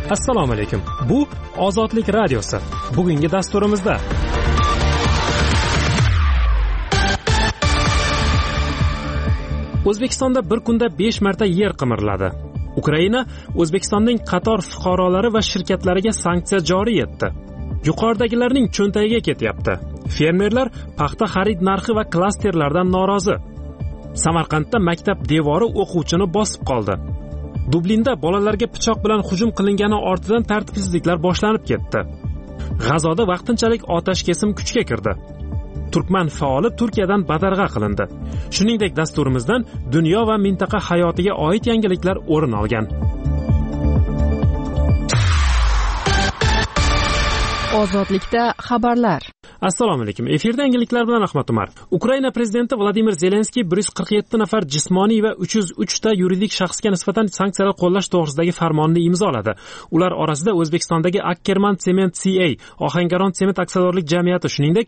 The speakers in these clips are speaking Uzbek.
Assalomu alaykum. Bu Ozodlik radiosi. Bugungi dasturimizda O'zbekistonda bir kunda 5 marta yer qimirladi. Ukraina O'zbekistonning qator fuqarolari va shirkatlariga sanksiya joriy etdi. Yuqoridagilarning cho'ntagiga ketyapti. Fermerlar paxta xarid narxi va klasterlardan norozi. Samarqandda maktab devori o'quvchini bosib qoldi. Dublinda bolalarga pichoq bilan hujum qilingani ortidan tartibsizliklar boshlanib ketdi. G'azoda vaqtinchalik otash kesim kuchga kirdi. Turkman faoli Turkiyadan badarg'a qilindi. Shuningdek, dasturimizdan dunyo va mintaqa hayotiga oid yangiliklar o'rin olgan. Ozodlikda xabarlar. Assalomu alaykum. Efirda yangiliklar bilan Ahmad Umar. Ukraina prezidenti Vladimir Zelenskiy 147 nafar jismoniy va 303 ta yuridik shaxsga nisbatan sanksiyalar qo'llash to'g'risidagi farmonni imzoladi. Ular orasida O'zbekistondagi Ackerman Cement CA, Ohangaron Sement aksiyadorlik jamiyati, shuningdek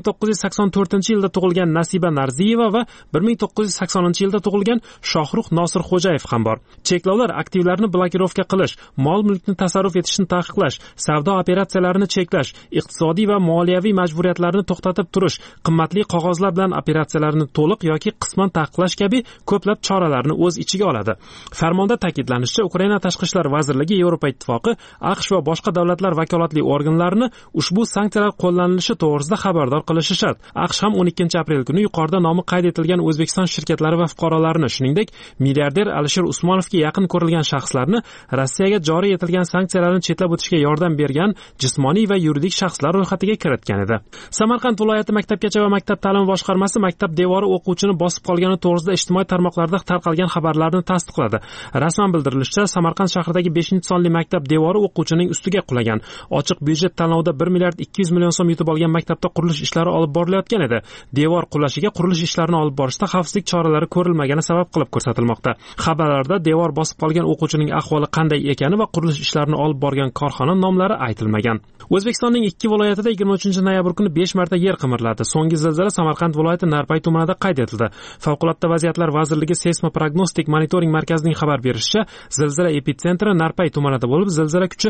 1984-yilda tug'ilgan Nasiba Narziyeva va 1980-yilda tug'ilgan Shohruh Nosirxo'jayev ham bor. Cheklovlar aktivlarni blokirovka qilish, mol-mulkni tasarruf etishni taqiqlash, savdo operatsiyalarini cheklash, iqtisodiy va moliyaviy majburiyatlarni to'xtatib turish, qimmatli qog'ozlar bilan operatsiyalarni to'liq yoki qisman taqiqlash kabi ko'plab choralarni o'z ichiga oladi. Farmonda ta'kidlanishicha, Ukraina Tashqi ishlar vazirligi Yevropa ittifoqi, AQSh va boshqa davlatlar vakolatli organlarini ushbu sanksiyalar qo'llanilishi to'g'risida xabardor qilishi shart. AQSh ham 12-aprel kuni yuqorida nomi qayd etilgan O'zbekiston shirkatlari va fuqarolarini, shuningdek, milliarder Alisher Usmonovga yaqin ko'rilgan shaxslarni Rossiyaga joriy etilgan sanksiyalarni chetlab o'tishga yordam bergan jismoniy va yuridik shaxslar ro'yxatiga kiritgan edi. Samarqand viloyati maktabgacha va maktab ta'limi boshqarmasi maktab devori o'quvchini bosib qolgani to'g'risida ijtimoiy tarmoqlarda tarqalgan xabarlarni tasdiqladi. Rasman bildirilishicha, Samarqand shahridagi 5-sonli maktab devori o'quvchining ustiga qulagan. Ochiq byudjet tanlovida 1 milliard 200 million so'm yutib olgan maktabda qurilish ishlari olib borilayotgan edi. Devor qulashiga qurilish ishlarini olib borishda xavfsizlik choralari ko'rilmagani sabab qilib ko'rsatilmoqda. Xabarlarda devor bosib qolgan o'quvchining ahvoli qanday ekani va qurilish ishlarini olib borgan korxona nomlari aytilmagan. O'zbekistonning 2 viloyatida 23-noyabr kuni 5 marta yer qimirladi. So'nggi zilzila Samarqand viloyati Narpay tumanida qayd etildi. Favqulodda vaziyatlar vazirligi seysmoprognostik monitoring markazining xabar berishicha, zilzila epitsentri Narpay tumanida bo'lib, zilzila kuchi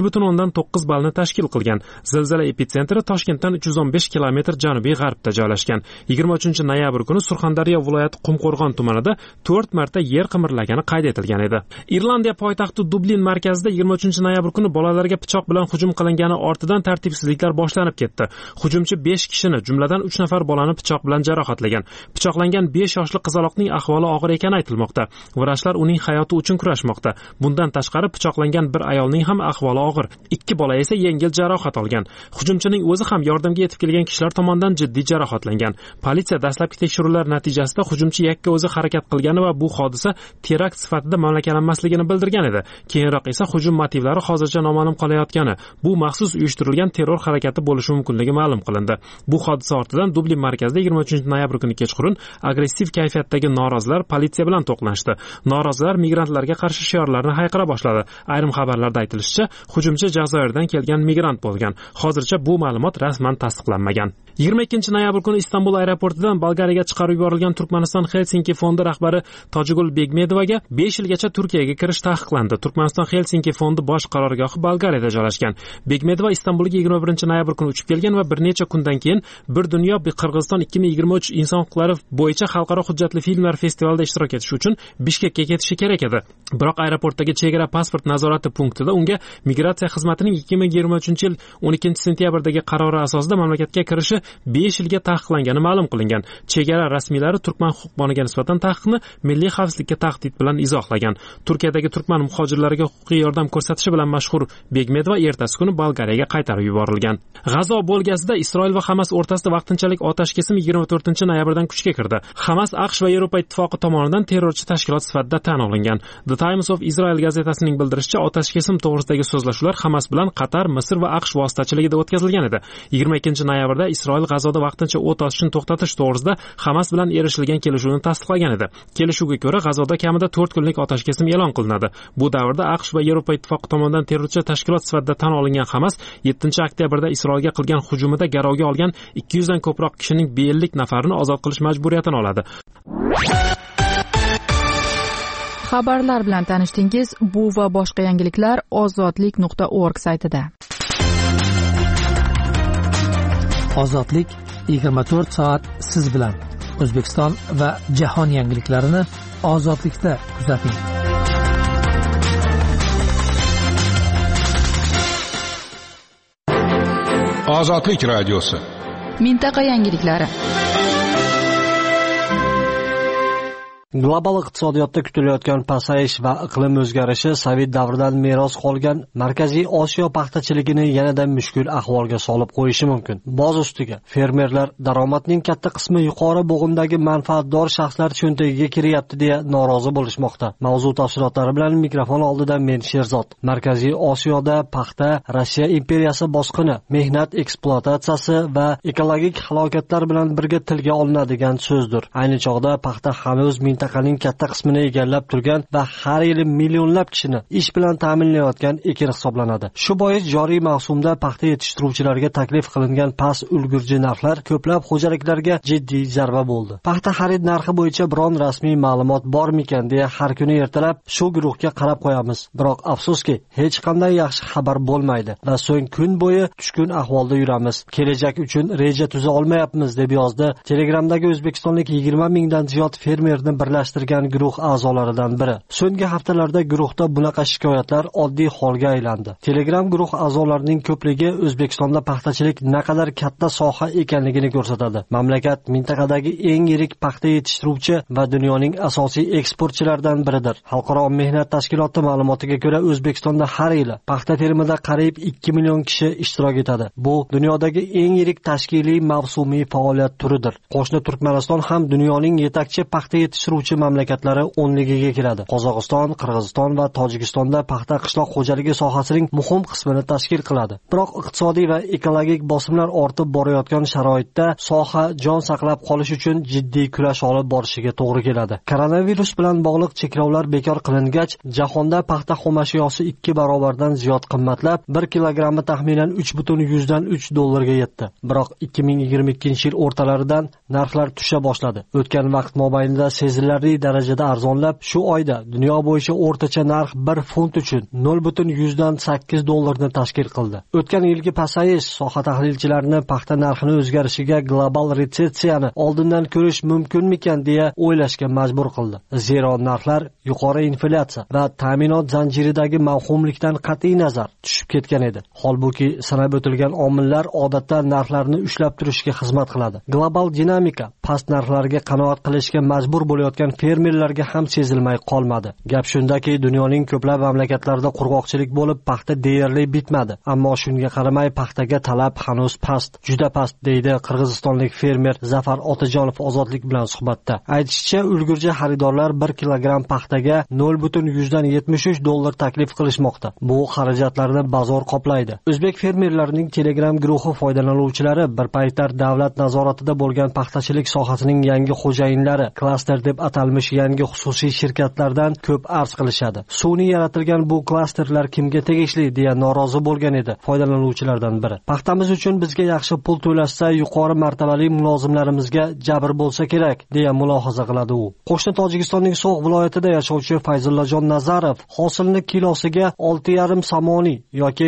2.9 ballni tashkil qilgan. Zilzila epitsentri Toshkentdan 315 km janubiy g'arbda joylashgan. 23-noyabr kuni Surxondaryo viloyati Qumqo'rg'on tumanida 4 marta yer qimirlagani qayd etilgan edi. Irlandiya poytaxti Dublin markazida 23-noyabr kuni bolalarga pichoq bilan hujum qilingani ortidan tartibsizliklar boshlanib ketdi. Hujumchi 5 kishini, jumladan 3 nafar bolani pichoq bilan jarohatlagan. Pichoqlangan 5 yoshli qizaloqning ahvoli og'ir ekani aytilmoqda. Vrachlar uning hayoti uchun kurashmoqda. Bundan tashqari pichoqlangan bir ayolning ham ahvoli og'ir. 2 bola esa yengil jarohat olgan. Hujumchining o'zi ham yordamga yetib kelgan kishilar tomonidan jiddiy jarohatlangan. Politsiya dastlabki tekshiruvlar natijasida hujumchi yakka o'zi harakat qilgani va bu hodisa terakt sifatida mamlakanlanmasligini bildirgan edi. Keyinroq esa hujum motivlari hozircha noma'lum qolayotgani, bu maxsus uyushtirilgan terror harakati bo'lishi mumkinligi ma'lum qilindi. Bu hodisa ortidan Dublin markazida 23-noyabr kuni kechqurun agressiv kayfiyatdagi norozilar politsiya bilan to'qnashdi. Norozilar migrantlarga qarshi shiorlarni hayqira boshladi. Ayrim xabarlarda aytilishicha, hujumchi Jazoirdan kelgan migrant bo'lgan. Hozircha bu ma'lumot rasman tasdiqlanmagan. 22-noyabr kuni Istanbul aeroportidan Bolgariyaga chiqarib yuborilgan Turkmaniston Helsinki fondi rahbari Tojigul Begmedovaga 5 yilgacha Turkiyaga kirish taqiqlandi. Turkmaniston Helsinki fondi bosh qarorgohi Bolgariyada joylashgan. Begmedova Istanbulga 21-noyabr kuni uchib kelgan va bir necha kundan keyin Bir dunyo Qirg'iziston 2023 inson huquqlari bo'yicha xalqaro hujjatli filmlar festivalida ishtirok etish uchun Bishkekka ketishi kerak edi. Biroq aeroportdagi chegara pasport nazorati punktida unga migratsiya xizmatining 2023-yil 12-sentyabrdagi qarori asosida mamlakatga kirishi 5 yilga taqiqlangani ma'lum qilingan. Chegara rasmiylari turkman huquqboniga nisbatan taqiqni milliy xavfsizlikka tahdid bilan izohlagan. Turkiyadagi turkman muhojirlariga huquqiy yordam ko'rsatishi bilan mashhur Begmedova ertasi kuni Bolgariyaga qaytarib yuborilgan. G'azo bo'lgasida Isroil va Hamas o'rtasida vaqtinchalik otash kesim 24-noyabrdan kuchga kirdi. Hamas AQSh va Yevropa ittifoqi tomonidan terrorchi tashkilot sifatida tan olingan. The Times of Israel gazetasining bildirishicha, otash kesim to'g'risidagi so'zlashuvlar Hamas bilan Qatar, Misr va AQSh vositachiligida o'tkazilgan edi. 22-noyabrda Isroil G'azoda vaqtincha o't ochishni to'xtatish to'g'risida Hamas bilan erishilgan kelishuvni tasdiqlagan edi. Kelishuvga ko'ra G'azoda kamida 4 kunlik otash kesim e'lon qilinadi. Bu davrda AQSh va Yevropa ittifoqi tomonidan terrorchi tashkilot sifatida tan olingan Hamas 7-oktyabrda Isroilga qilgan hujumida garovga olgan 200 dan ko'proq kishining 50 nafarini ozod qilish majburiyatini oladi. Xabarlar bilan tanishdingiz. Bu va boshqa yangiliklar ozodlik.org saytida. Ozodlik 24 soat siz bilan. O'zbekiston va jahon yangiliklarini ozodlikda kuzating. Ozodlik radiosi. Mintaqa yangiliklari. Global iqtisodiyotda kutilayotgan pasayish va iqlim o'zgarishi Sovet davridan meros qolgan Markaziy Osiyo paxtachiligini yanada mushkul ahvolga solib qo'yishi mumkin. Boz ustiga, fermerlar daromadning katta qismi yuqori bo'g'imdagi manfaatdor shaxslar cho'ntagiga kiryapti deya norozi bo'lishmoqda. Mavzu tafsilotlari bilan mikrofon oldida men Sherzod. Markaziy Osiyoda paxta Rossiya imperiyasi bosqini, mehnat ekspluatatsiyasi va ekologik halokatlar bilan birga tilga olinadigan so'zdir. Ayni chog'da paxta hanuz mintaqaning katta qismini egallab turgan va har yili millionlab kishini ish bilan ta'minlayotgan ekin hisoblanadi. Shu bois joriy mavsumda paxta yetishtiruvchilarga taklif qilingan past ulgurji narxlar ko'plab xo'jaliklarga jiddiy zarba bo'ldi. Paxta xarid narxi bo'yicha biron rasmiy ma'lumot bormikan deya har kuni ertalab shu guruhga qarab qo'yamiz. Biroq afsuski, hech qanday yaxshi xabar bo'lmaydi va so'ng kun bo'yi tushkun ahvolda yuramiz. Kelajak uchun reja tuza olmayapmiz deb yozdi Telegramdagi o'zbekistonlik 20 mingdan ziyod fermerni birlashtirgan guruh a'zolaridan biri. So'nggi haftalarda guruhda bunaqa shikoyatlar oddiy holga aylandi. Telegram guruh a'zolarining ko'pligi O'zbekistonda paxtachilik naqadar katta soha ekanligini ko'rsatadi. Mamlakat mintaqadagi eng yirik paxta yetishtiruvchi va dunyoning asosiy eksportchilaridan biridir. Xalqaro mehnat tashkiloti ma'lumotiga ko'ra, O'zbekistonda har yili paxta terimida qariyb 2 million kishi ishtirok etadi. Bu dunyodagi eng yirik tashkiliy mavsumiy faoliyat turidir. Qo'shni Turkmaniston ham dunyoning yetakchi paxta yetishtiruvchi mamlakatlari o'nligiga kiradi. Qozog'iston, Qirg'iziston va Tojikistonda paxta qishloq xo'jaligi sohasining muhim qismini tashkil qiladi. Biroq iqtisodiy va ekologik bosimlar ortib borayotgan sharoitda soha jon saqlab qolish uchun jiddiy kurash olib borishiga to'g'ri keladi. Koronavirus bilan bog'liq cheklovlar bekor qilingach, jahonda paxta xomashyosi 2 barobardan ziyod qimmatlab, 1 kilogrammi taxminan $3.3 yetdi. Biroq 2022-yil o'rtalaridan narxlar tusha boshladi. O'tgan vaqt mobaynida sezilarli darajada arzonlab, shu oyda dunyo bo'yicha o'rtacha narx 1 funt uchun $0.8 ni tashkil qildi. O'tgan yilgi pasayish soha tahlilchilarini paxta narxining o'zgarishiga global retsessiyani oldindan ko'rish mumkinmikan deya o'ylashga majbur qildi. Zero narxlar yuqori inflyatsiya va ta'minot zanjiridagi mavhumlikdan qat'iy nazar tushib ketgan edi. Holbuki sanab o'tilgan omillar odatda narxlarni ushlab turishga xizmat qiladi. Global dinamika past narxlarga qanoat qilishga majbur bo'layotgan fermerlarga ham sezilmay qolmadi. Gap shundaki, dunyoning ko'plab mamlakatlarida qurg'oqchilik bo'lib, paxta deyarli bitmadi. Ammo shunga qaramay paxtaga talab hanuz past, juda past, deydi qirg'izistonlik fermer Zafar Otajonov Ozodlik bilan suhbatda. Aytishicha, ulgurji xaridorlar 1 kilogram paxtaga $0.73 taklif qilishmoqda. Bu xarajatlarni bozor qoplaydi. O'zbek fermerlarining Telegram guruhi foydalanuvchilari bir paytlar davlat nazoratida bo'lgan paxtachilik sohasining yangi xo'jayinlari klaster deb atalmish yangi xususiy shirkatlardan ko'p arz qilishadi. Sun'iy yaratilgan bu klasterlar kimga tegishli deya norozi bo'lgan edi foydalanuvchilardan biri. Paxtamiz uchun bizga yaxshi pul to'lashsa, yuqori martabali mulozimlarimizga jabr bo'lsa kerak deya mulohaza qiladi u. Qo'shni Tojikistonning So'g'd viloyatida yashovchi Fayzullajon Nazarov hosilni kilosiga 6,5 somoniy yoki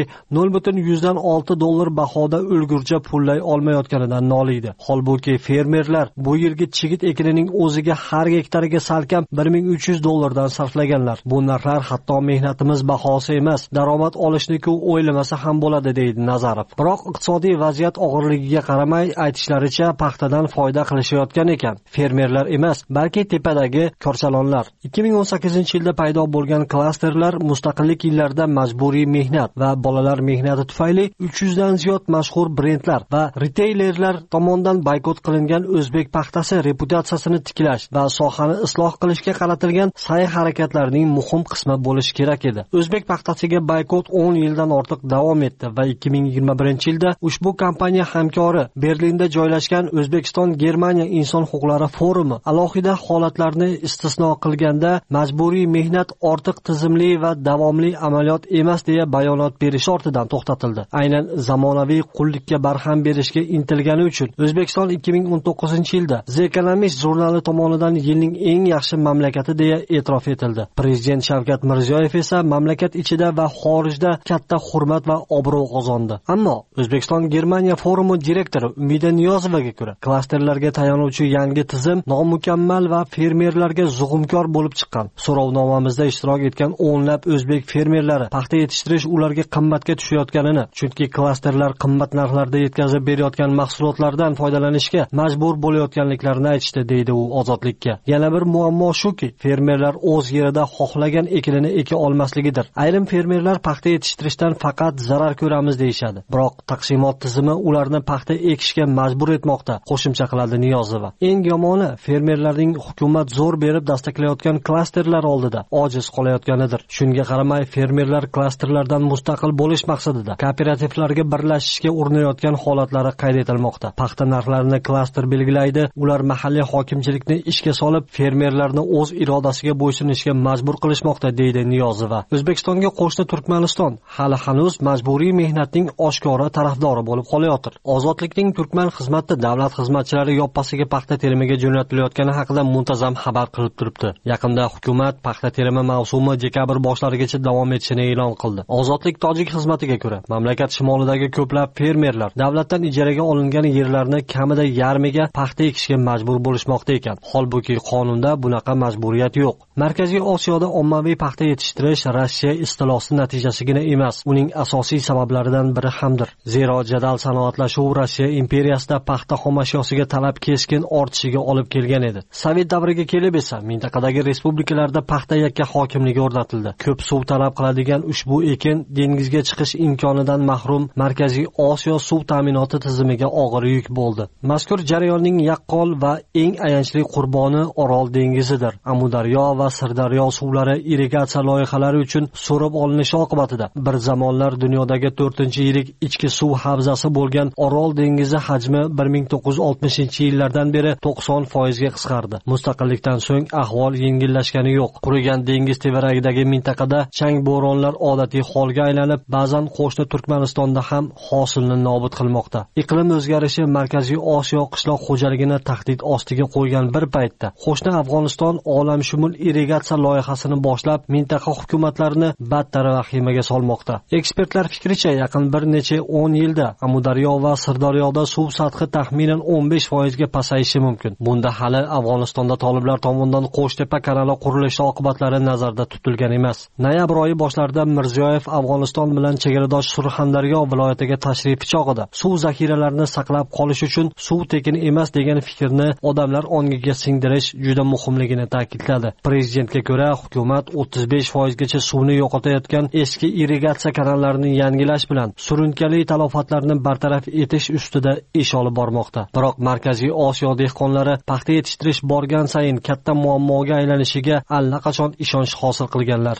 $0.6 bahoda ulgurja pullay olmayotganidan noliydi. Holbuki fermerlar bu yilgi chigit ekinining o'ziga har gektariga salkam $1.300 dan sarflaganlar. Bu narxlar hatto mehnatimiz bahosi emas, daromad olishni-ku o'ylamasa ham bo'ladi, deydi Nazarov. Biroq iqtisodiy vaziyat og'irligiga qaramay, aytishlaricha paxtadan foyda qilishayotgan ekan. Fermerlar emas, balki tepadagi korchalonlar. 2018-yilda paydo bo'lgan klasterlar mustaqillik yillarida majburiy mehnat va bolalar mehnati tufayli 300 dan ziyod mashhur brendlar va riteylerlar tomonidan boykot qilingan o'zbek paxtasi reputatsiyasini tiklash va sohani isloh qilishga qaratilgan sa'y-harakatlarning muhim qismi bo'lishi kerak edi. O'zbek paxtasiga boykot 10 yildan ortiq davom etdi va 2021-yilda ushbu kompaniya hamkori Berlinda joylashgan O'zbekiston-Germaniya inson huquqlari forumi alohida holatlarni istisno qilganda majburiy mehnat ortiq tizimli va davomli amaliyot emas deya bayonot berish ortidan to'xtatildi. Aynan zamonaviy qullikka barham berishga intilgani uchun O'zbekiston 2019-yilda The Economist jurnali tomonidan yilning yilning eng yaxshi mamlakati deya e'tirof etildi. Prezident Shavkat Mirziyoyev esa mamlakat ichida va xorijda katta hurmat va obro' qozondi. Ammo O'zbekiston Germaniya forumi direktori Umida Niyozovaga ko'ra, klasterlarga tayanuvchi yangi tizim nomukammal va fermerlarga zug'umkor bo'lib chiqqan. So'rovnomamizda ishtirok etgan o'nlab o'zbek fermerlari paxta yetishtirish ularga qimmatga tushayotganini, chunki klasterlar qimmat narxlarda yetkazib berayotgan mahsulotlardan foydalanishga majbur bo'layotganliklarini aytishdi, deydi u Ozodlikka. Yana bir muammo shuki, fermerlar o'z yerida xohlagan ekinini eka olmasligidir. Ayrim fermerlar paxta yetishtirishdan faqat zarar ko'ramiz deyishadi. Biroq taqsimot tizimi ularni paxta ekishga majbur etmoqda, qo'shimcha qiladi Niyozova. Eng yomoni, fermerlarning hukumat zo'r berib dastaklayotgan klasterlar oldida ojiz qolayotganidir. Shunga qaramay, fermerlar klasterlardan mustaqil bo'lish maqsadida kooperativlarga birlashishga urinayotgan holatlari qayd etilmoqda. Paxta narxlarini klaster belgilaydi, ular mahalliy hokimchilikni ishga solib, fermerlarni o'z irodasiga bo'ysunishga majbur qilishmoqda, deydi Niyozova. O'zbekistonga qo'shni Turkmaniston hali hanuz majburiy mehnatning oshkora tarafdori bo'lib qolayotir. Ozodlikning Turkman xizmati davlat xizmatchilari yoppasiga paxta terimiga jo'natilayotgani haqida muntazam xabar qilib turibdi. Yaqinda hukumat paxta terimi mavsumi dekabr boshlarigacha davom etishini e'lon qildi. Ozodlik tojik xizmatiga ko'ra, mamlakat shimolidagi ko'plab fermerlar davlatdan ijaraga olingan yerlarni kamida yarmiga paxta ekishga majbur bo'lishmoqda ekan. Holbuki qonunda bunaqa majburiyat yo'q. Markaziy Osiyoda ommaviy paxta yetishtirish Rossiya istilosi natijasigina emas, uning asosiy sabablaridan biri hamdir. Zero jadal sanoatlashuv Rossiya imperiyasida paxta xomashyosiga talab keskin ortishiga olib kelgan edi. Sovet davriga kelib esa mintaqadagi respublikalarda paxta yakka hokimligi o'rnatildi. Ko'p suv talab qiladigan ushbu ekin dengizga chiqish imkonidan mahrum Markaziy Osiyo suv ta'minoti tizimiga og'ir yuk bo'ldi. Mazkur jarayonning yaqqol va eng ayanchli qurboni Orol dengizidir. Amudaryo va Sirdaryo suvlari irrigatsiya loyihalari uchun so'rib olinishi oqibatida bir zamonlar dunyodagi 4-yirik ichki suv havzasi bo'lgan Orol dengizi hajmi 1960-yillardan beri 90% ga qisqardi. Mustaqillikdan so'ng ahvol yengillashgani yo'q. Qurigan dengiz tevaragidagi mintaqada chang bo'ronlar odatiy holga aylanib, ba'zan qo'shni Turkmanistonda ham hosilni nobud qilmoqda. Iqlim o'zgarishi Markaziy Osiyo qishloq xo'jaligini tahdid ostiga qo'ygan bir paytda qo'shni Afg'oniston olamshumul irrigatsiya loyihasini boshlab, mintaqa hukumatlarini battar vahimaga solmoqda. Ekspertlar fikricha, yaqin bir necha 10 yilda Amudaryo va Sirdaryoda suv sathi taxminan 15% ga pasayishi mumkin. Bunda hali Afg'onistonda toliblar tomonidan Qo'shtepa kanali qurilishi oqibatlari nazarda tutilgan emas. Noyabr oyi boshlarida Mirziyoyev Afg'oniston bilan chegaradosh Surxondaryo viloyatiga tashrifi chog'ida suv zaxiralarini saqlab qolish uchun suv tekin emas degan fikrni odamlar ongiga singdirish juda muhimligini ta'kidladi. Prezidentga ko'ra, hukumat 35% gacha suvni yo'qotayotgan eski irrigatsiya kanallarini yangilash bilan surunkali talofatlarni bartaraf etish ustida ish olib bormoqda. Biroq Markaziy Osiyo dehqonlari paxta yetishtirish borgan sayin katta muammoga aylanishiga allaqachon ishonch hosil qilganlar.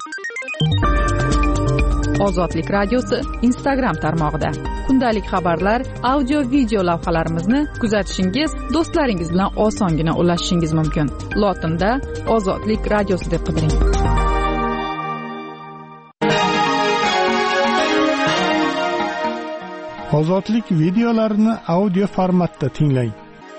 Ozodlik radiosi Instagram tarmog'ida kundalik xabarlar, audio video lavhalarimizni kuzatishingiz, do'stlaringiz bilan osongina ulashishingiz mumkin. Lotinda Ozodlik radiosi deb qidiring. Ozodlik videolarini audio formatda tinglang.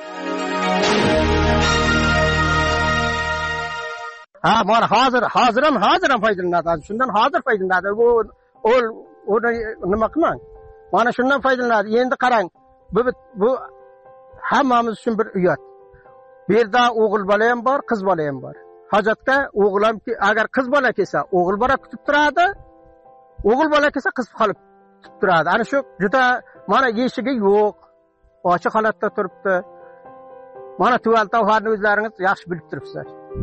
Mana hozir ham foydalanadi. Shundan hozir foydalanadi. Bu nima qilmang? Mana shundan foydalanadi. Endi qarang. Bu hammamiz uchun bir uyat. Bu yerda o'g'il bola ham bor, qiz bola ham bor. Hojatga o'g'il ham, agar qiz bola kelsa, o'g'il bola kutib turadi. O'g'il bola kelsa, qiz qolib kutib turadi. Ana shu juda mana eshigi yo'q. Ochiq holatda turibdi. Mana tuval tavharni o'zlaringiz yaxshi bilib turibsizlar.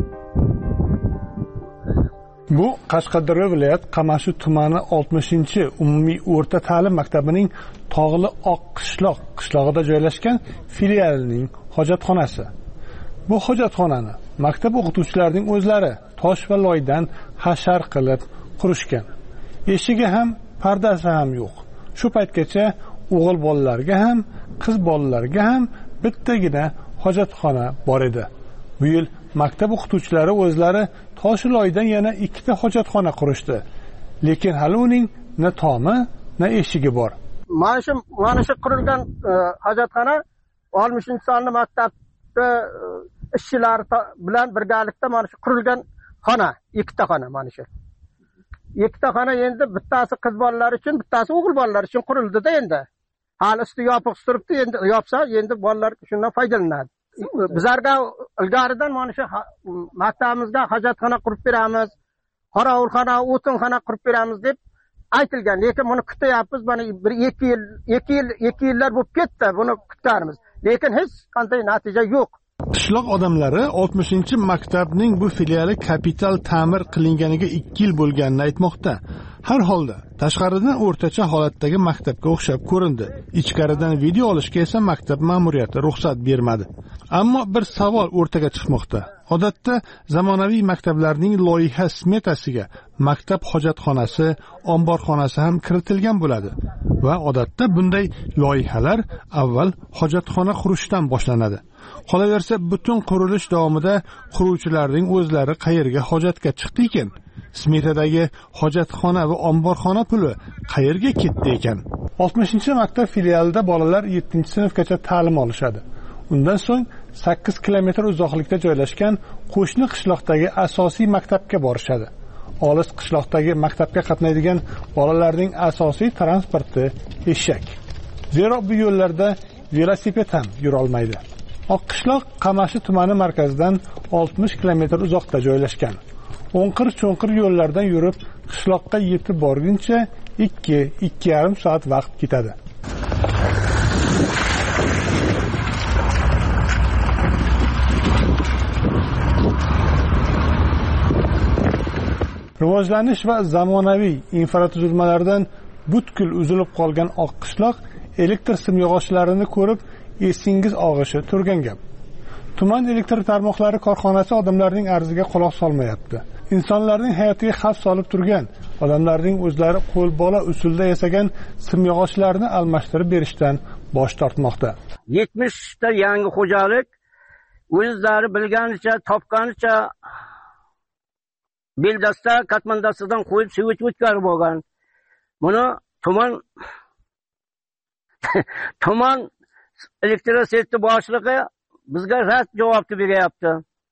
Bu Qashqadaryo viloyat Qamashi tumani 60-umumiy o'rta ta'lim maktabining Tog'li Oqqishloq qishlog'ida joylashgan filialining hojatxonasi. Bu hojatxonani maktab o'qituvchilarining o'zlari tosh va loydan hashar qilib qurishgan. Eshigi ham, pardasi ham yo'q. Shu paytgacha o'g'il bolalarga ham, qiz bolalarga ham bittagina hojatxona bor edi. Bu yil maktab o'qituvchilari o'zlari tosh loydan yana 2 ta hojatxona qurishdi. Lekin hali uning na tomi, na eshigi bor. Mana shu qurilgan hojatxona 60-sonli maktabda ishchilar bilan birgalikda mana shu qurilgan xona, ikkita xona mana shu. Ikkita xona endi bittasi qiz bolalar uchun, bittasi o'g'il bolalar uchun qurildi-da endi. Hali usti yopiq turibdi, endi yopsa endi bolalar shundan foydalanadi. Bizlarga ilgaridan mana shu maktabimizga hojatxona qurib beramiz, qorovulxona, o'tinxona qurib beramiz deb aytilgan. Lekin buni kutyapmiz, mana bir 2 yillar bo'lib ketdi, buni kutganmiz. Lekin hech qanday natija yo'q. Qishloq odamlari 60-maktabning bu filiali kapital ta'mir qilinganiga 2 yil bo'lganini aytmoqda. Har holda tashqaridan o'rtacha holatdagi maktabga o'xshab ko'rindi. Ichkaridan video olishga esa maktab ma'muriyati ruxsat bermadi. Ammo bir savol o'rtaga chiqmoqda. Odatda zamonaviy maktablarning loyiha smetasiga maktab hojatxonasi, omborxonasi ham kiritilgan bo'ladi va odatda bunday loyihalar avval hojatxona qurishdan boshlanadi. Qolaversa, butun qurilish davomida quruvchilarning o'zlari qayerga hojatga chiqdi ekan? Smetadagi hojatxona va omborxona puli qayerga ketdi ekan? 60-maktab filialida bolalar 7-sinfgacha ta'lim olishadi. Undan so'ng 8 kilometr uzoqlikda joylashgan qo'shni qishloqdagi asosiy maktabga borishadi. Olis qishloqdagi maktabga qatnaydigan bolalarning asosiy transporti eshak. Zero bu yo'llarda velosiped ham yura olmaydi. Oqqishloq Qamashi tumani markazidan 60 kilometr uzoqda joylashgan. O'nqir-cho'nqir yo'llardan yurib qishloqqa yetib borguncha 2-2,5 soat vaqt ketadi. Rivojlanish va zamonaviy infratuzilmalardan butkul uzilib qolgan Oqqishloq elektr simyog'ochlarini ko'rib esingiz og'ishi turgan gap. Tuman elektr tarmoqlari korxonasi odamlarning arziga quloq solmayapti. Insonlarning hayotiga xavf solib turgan, odamlarning o'zlari qo'lbola usulda yasagan simyog'ochlarni almashtirib berishdan bosh tortmoqda. 70 ta yangi xo'jalik o'zlari bilganicha, topganicha beldasta katmandasidan qo'yib suvit o'tkazib olgan. Buni tuman elektroseti boshlig'i bizga rad javob beryapti.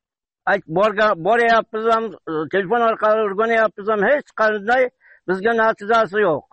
Boryapmiz ham, telefon orqali o'rganyapmiz ham, hech qanday bizga natijasi yo'q.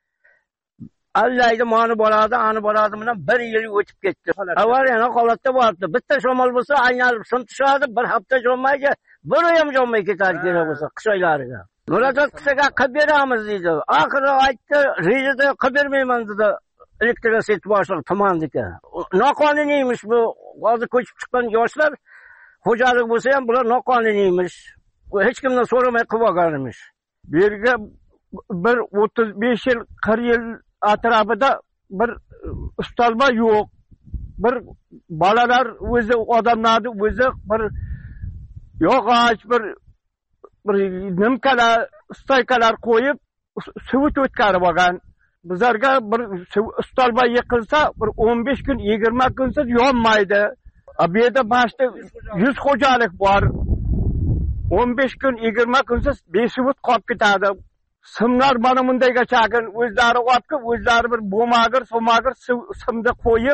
Allaydi, mani boradi, ani boradi bilan 1 yil o'tib ketdi. Avariya holatda bo'libdi. Bitta shamol bo'lsa, aynalib sim tushadi, bir hafta jonmayga, bir ham jonmay ketadi kerak bo'lsa qish oylariga. Murojaat qilsaga qilib beramiz deydi. Oxiri aytdi, rejada qilib bermayman dedi. Elektroseti boshlig'i tumanniki. Noqonuniymish bu. Hozir ko'chib chiqqan yoshlar xo'jalik bo'lsa ham bular noqonuniymish. Hech kimdan so'ramay qilib olganmish. Bu yerga bir 35 yil, 40 yil atrofida bir ustalma yo'q. Bir bolalar o'zi, odamlarni o'zi bir yog'och, bir nimkalar, staykalar qo'yib suvit o'tkazib olgan. Bizlarga bir ustalma yiqilsa, bir 15 kun, 20 kunsiz yonmaydi. Bu yerda boshda 100 xo'jalik bor. 15 kun, 20 kunsiz besuvit qolib ketadi. Simlar mana bundayga chaqin o'zlari olib, o'zlari bir bo'magir, somagir simda qo'yib,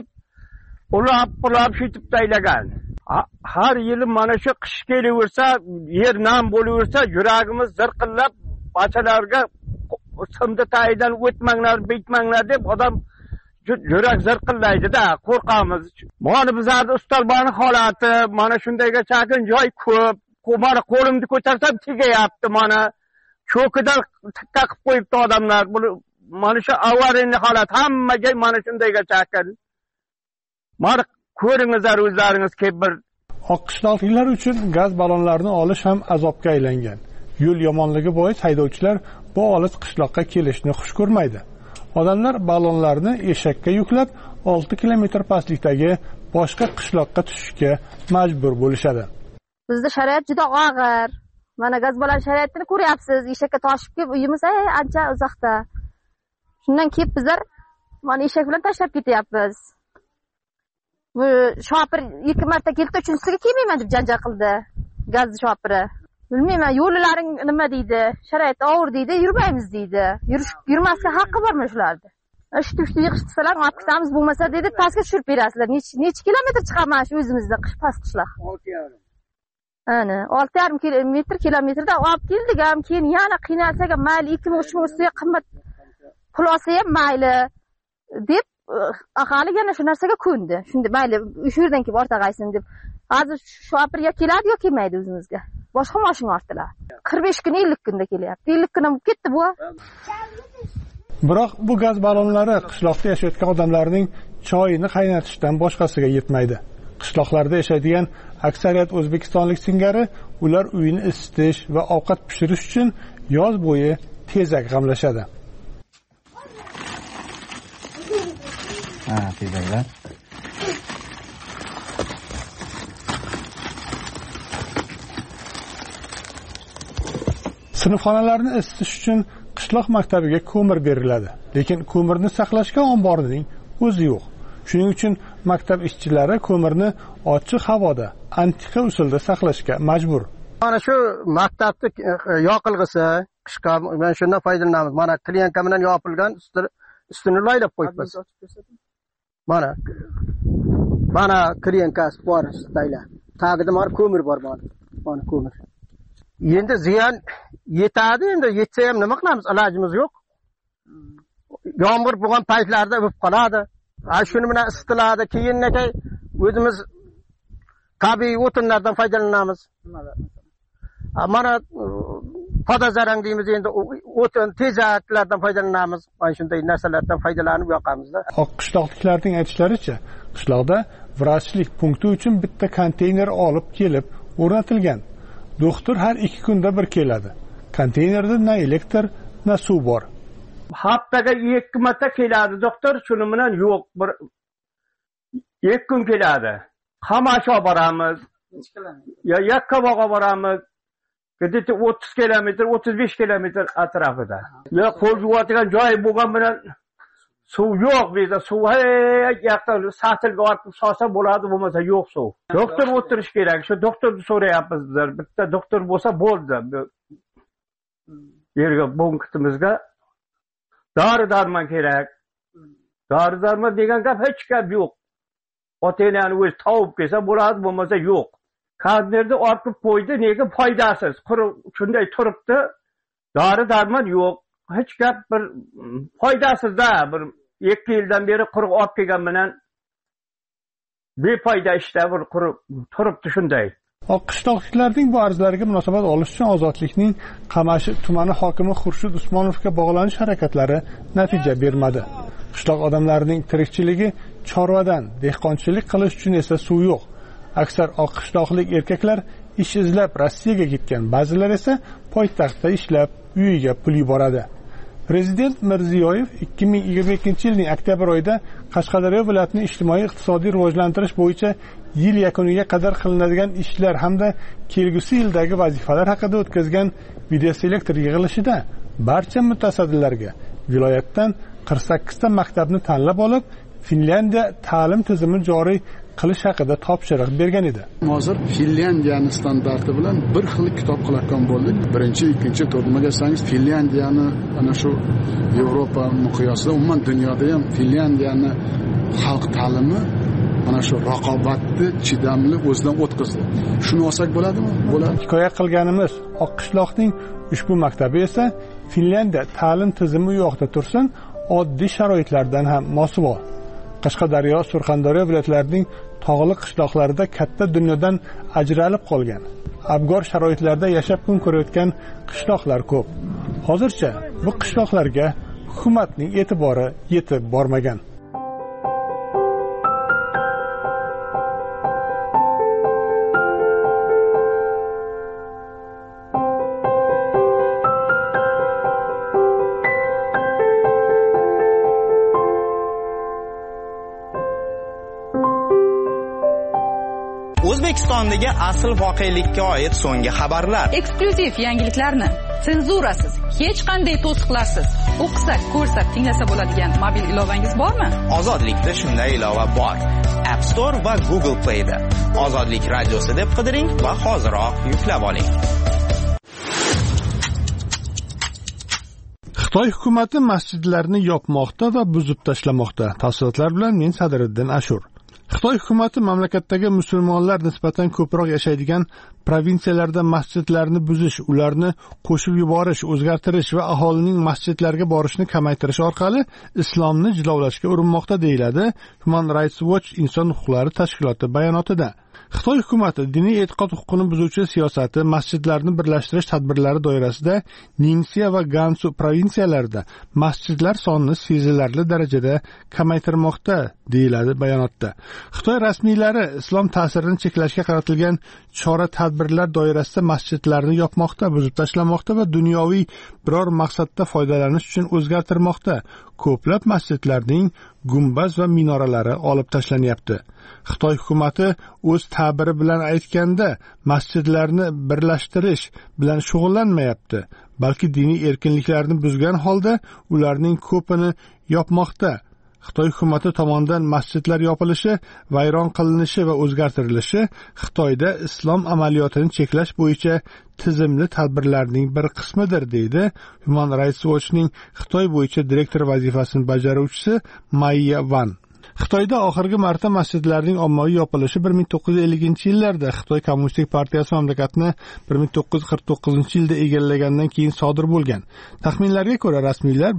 ulab shitib taylagan. Har yili mana shu qish kelaversa, yer nam bo'laversa, yuragimiz zirqillab, bachalarga simda tayidan o'tmanglar, bitmanglar deb odam yurak zirqillaydi-da, qo'rqamiz. Mana bizlarda ustalbani holati, mana shundayga chaqin joy ko'p. Mana qo'limni ko'tarsam tegayapti, mana cho'kidan tikka qilib qo'yibdi odamlar. Mana shu avariya holat hammaga mana shundayga chaqin. Mana ko'ringizlar o'zlaringiz kelib bir. Oqqishloqliklar uchun gaz ballonlarini olish ham azobga aylangan. Yo'l yomonligi bois haydovchilar bu olis qishloqqa kelishni xush ko'rmaydi. Odamlar ballonlarni eshakka yuklab 6 kilometr pastlikdagi boshqa qishloqqa tushishga majbur bo'lishadi. Bizda sharoit juda og'ir. Mana gaz ballon sharoitini ko'ryapsiz. Eshakka toshib kelib uyimiz ancha uzoqda. Shundan keyin bizlar mana eshak bilan tashlab ketyapmiz. Bu shopir 2 marta keldi, 3-sinchisiga kelmayman deb janjal qildi. Gaz shopiri. Bilmayman, yo'llaring nima deydi, sharoit og'ir deydi, yurmaymiz deydi. Yurmasga haqqi bormi shularni? Ishni yig'ishtirsalar olib ketamiz, bo'lmasa dedi pastga tushirib berasizlar. Necha kilometr chiqaman shu o'zimizda past qishloq. 6,5. Ana 6,5 kilometrda olib keldik ham, keyin yana qiynalsak ham mayli 2,000-3,000 ustiga qimmat pul olsa ham mayli deb aholi yana shu narsaga ko'ndi. Shunda mayli shu yerdan kelib ortag'aysin deb. Hozir shopirga keladi yoki kelmaydi o'zimizga. Boshqa mashina ortdilar. 45 kun 50 kunda kelyapti. 50 kun ham ketdi bu. Biroq bu gaz ballonlari qishloqda yashayotgan odamlarning choyini qaynatishdan boshqasiga yetmaydi. Qishloqlarda yashaydigan aksariyat o'zbekistonlik singari ular uyini isitish va ovqat pishirish uchun yoz bo'yi tezak g'amlashadi. Tezaklar. Sinfxonalarni isitish uchun qishloq maktabiga ko'mir beriladi, lekin ko'mirni saqlashga omborining o'zi yo'q. Shuning uchun maktab ishchilari ko'mirni ochiq havoda, antiqa usulda saqlashga majbur. Mana shu maktabni yoqilg'isi qishqa men shundan foydalanamiz. Mana klientka bilan yopilgan ustini loylab qo'yibmiz. Mana klienkasi bor istaylar. Tagida mana ko'mir bor mana. Mana ko'mir. Endi ziyon yetadi, endi yetsa ham nima qilamiz? Ilojimiz yo'q. Yomg'ir bo'lgan paytlarda o'pib qoladi. Shuni bilan isitiladi, keyin o'zimiz tabiiy o'tinlardan foydalanamiz. Mana podazarang deymiz, endi o'tin, tezaklardan foydalanamiz. Mana shunday narsalardan foydalanib yoqamizda. Oq qishloqliklarning aytishlaricha, qishloqda vrachlik punkti uchun bitta konteyner olib kelib o'rnatilgan. Doktor har 2 kunda bir keladi. Konteynerda na elektr, na suv bor. Haftaga 2 marta keladi doktor, shuni bilan yo'q, bir 2 kun keladi. Xamash olib boramiz. Ya Yakkabog'ga boramiz. Gideti 30 kilometr, 35 kilometr atrofida. Ya qo'l yuvadigan joy bo'lgan bilan suv yo'q bizda. Suv yoqda satilga ortib solsa bo'ladi, bo'lmasa yo'q suv. Doktor o'tirish kerak. Shu doktorni so'rayapmiz bizlar. Bitta doktor bo'lsa bo'ldi. Yerga punktimizga dori-darmon kerak. Dori-darmon degan gap hech gap yo'q. Otelani o'zi tavib kelsa bo'ladi, bo'lmasa yo'q. Konteynerda ortib qo'ydi, nega foydasiz? Quruq shunday turibdi. Dori-darmon yo'q. Hech gap bir foydasiz-da, bir 2 yildan beri quruq olib kelgan bilan befoyda ishda bir quruq turibdi shunday. Qishloqliklarning bu arzlariga munosabat olish uchun Ozodlikning Qamashi tumani hokimi Xurshid Usmonovga bog'lanish harakatlari natija bermadi. Qishloq odamlarining tirikchiligi chorvadan, dehqonchilik qilish uchun esa suv yo'q. Aksar oq qishloqlik erkaklar ish izlab Rossiyaga ketgan, ba'zilar esa poytaxtda ishlab, uyiga pul yuboradi. Prezident Mirziyoyev 2022-yilning oktyabr oyida Qashqadaryo viloyatining ijtimoiy-iqtisodiy rivojlantirish bo'yicha yil yakuniga qadar qilinadigan ishlar hamda kelgusi yildagi vazifalar haqida o'tkazgan videoselektor yig'ilishida barcha mutasaddilarga viloyatdan 48 ta maktabni tanlab olib, Finlandiya ta'lim tizimini joriy qilish haqida topshiriq bergan edi. Hozir Finlandiyaning standarti bilan bir xil kitob qilayotgan bo'ldik. Birinchi, ikkinchi to'lmaga kelsangiz, Finlandiyani ana shu Yevropa miqyosida, umuman dunyoda ham Finlandiyani xalq ta'limi mana shu raqobatni chidamli o'zidan o'tkazdi. Shuni olsak bo'ladimi? Bo'ladi. Hikoya qilganimiz oq qishloqning ushbu maktabi esa Finlandiya ta'lim tizimi u yoqda tursin, oddiy sharoitlardan ham mosuvo. Qashqadaryo, Surxondaryo viloyatlarining tog'li qishloqlarida katta dunyodan ajralib qolgan, abgor sharoitlarda yashab kun ko'rayotgan qishloqlar ko'p. Hozircha bu qishloqlarga hukumatning e'tibori yetib bormagan. O'zbekistondagi asl voqelikka oid so'nggi xabarlar, eksklyuziv yangiliklarni senzurasiz, hech qanday to'siqlarsiz o'qisak, ko'rsak, tinglasa bo'ladigan mobil ilovangiz bormi? Ozodlikda shunday ilova bor. App Store va Google Play da Ozodlik radiosi deb qidiring va hoziroq yuklab oling. Xitoy hukumati masjidlarni yopmoqda va buzib tashlamoqda. Tafsilotlar bilan men Sadriddin Ashur. Xitoy hukumati mamlakatdagi musulmonlar nisbatan ko'proq yashaydigan provinsiyalarda masjidlarni buzish, ularni qo'shib yuborish, o'zgartirish va aholining masjidlarga borishni kamaytirish orqali islomni jilovlashga urinmoqda, deyiladi Human Rights Watch inson huquqlari tashkiloti bayonotida. Xitoy hukumati diniy e'tiqod huquqini buzuvchi siyosati masjidlarni birlashtirish tadbirlari doirasida Ningxia va Gansu provinsiyalarida masjidlar sonini sezilarli darajada kamaytirmoqda, deyiladi bayonotda. Xitoy rasmiylari islom ta'sirini cheklashga qaratilgan chora-tadbirlar doirasida masjidlarni yopmoqda, buzib tashlamoqda va dunyoviy biror maqsadda foydalanish uchun o'zgartirmoqda. Ko'plab masjidlarning gumbaz va minoralari olib tashlanyapti. Xitoy hukumati o'z ta'biri bilan aytganda masjidlarni birlashtirish bilan shug'ullanmayapti, balki diniy erkinliklarni buzgan holda ularning ko'pini yopmoqda. Xitoy hukumati tomonidan masjidlar yopilishi, vayron qilinishi va o'zgartirilishi Xitoyda islom amaliyotini cheklash bo'yicha tizimli tadbirlarning bir qismidir, deydi Human Rights Watch'ning Xitoy bo'yicha direktor vazifasini bajaruvchisi Maiya Van. Xitoyda oxirgi marta masjidlarning ommaviy yopilishi 1950-yillarda Xitoy Kommunistik partiyasi mamlakatni 1949-yilda egallagandan keyin sodir bo'lgan. Taxminlarga ko'ra, rasmiylar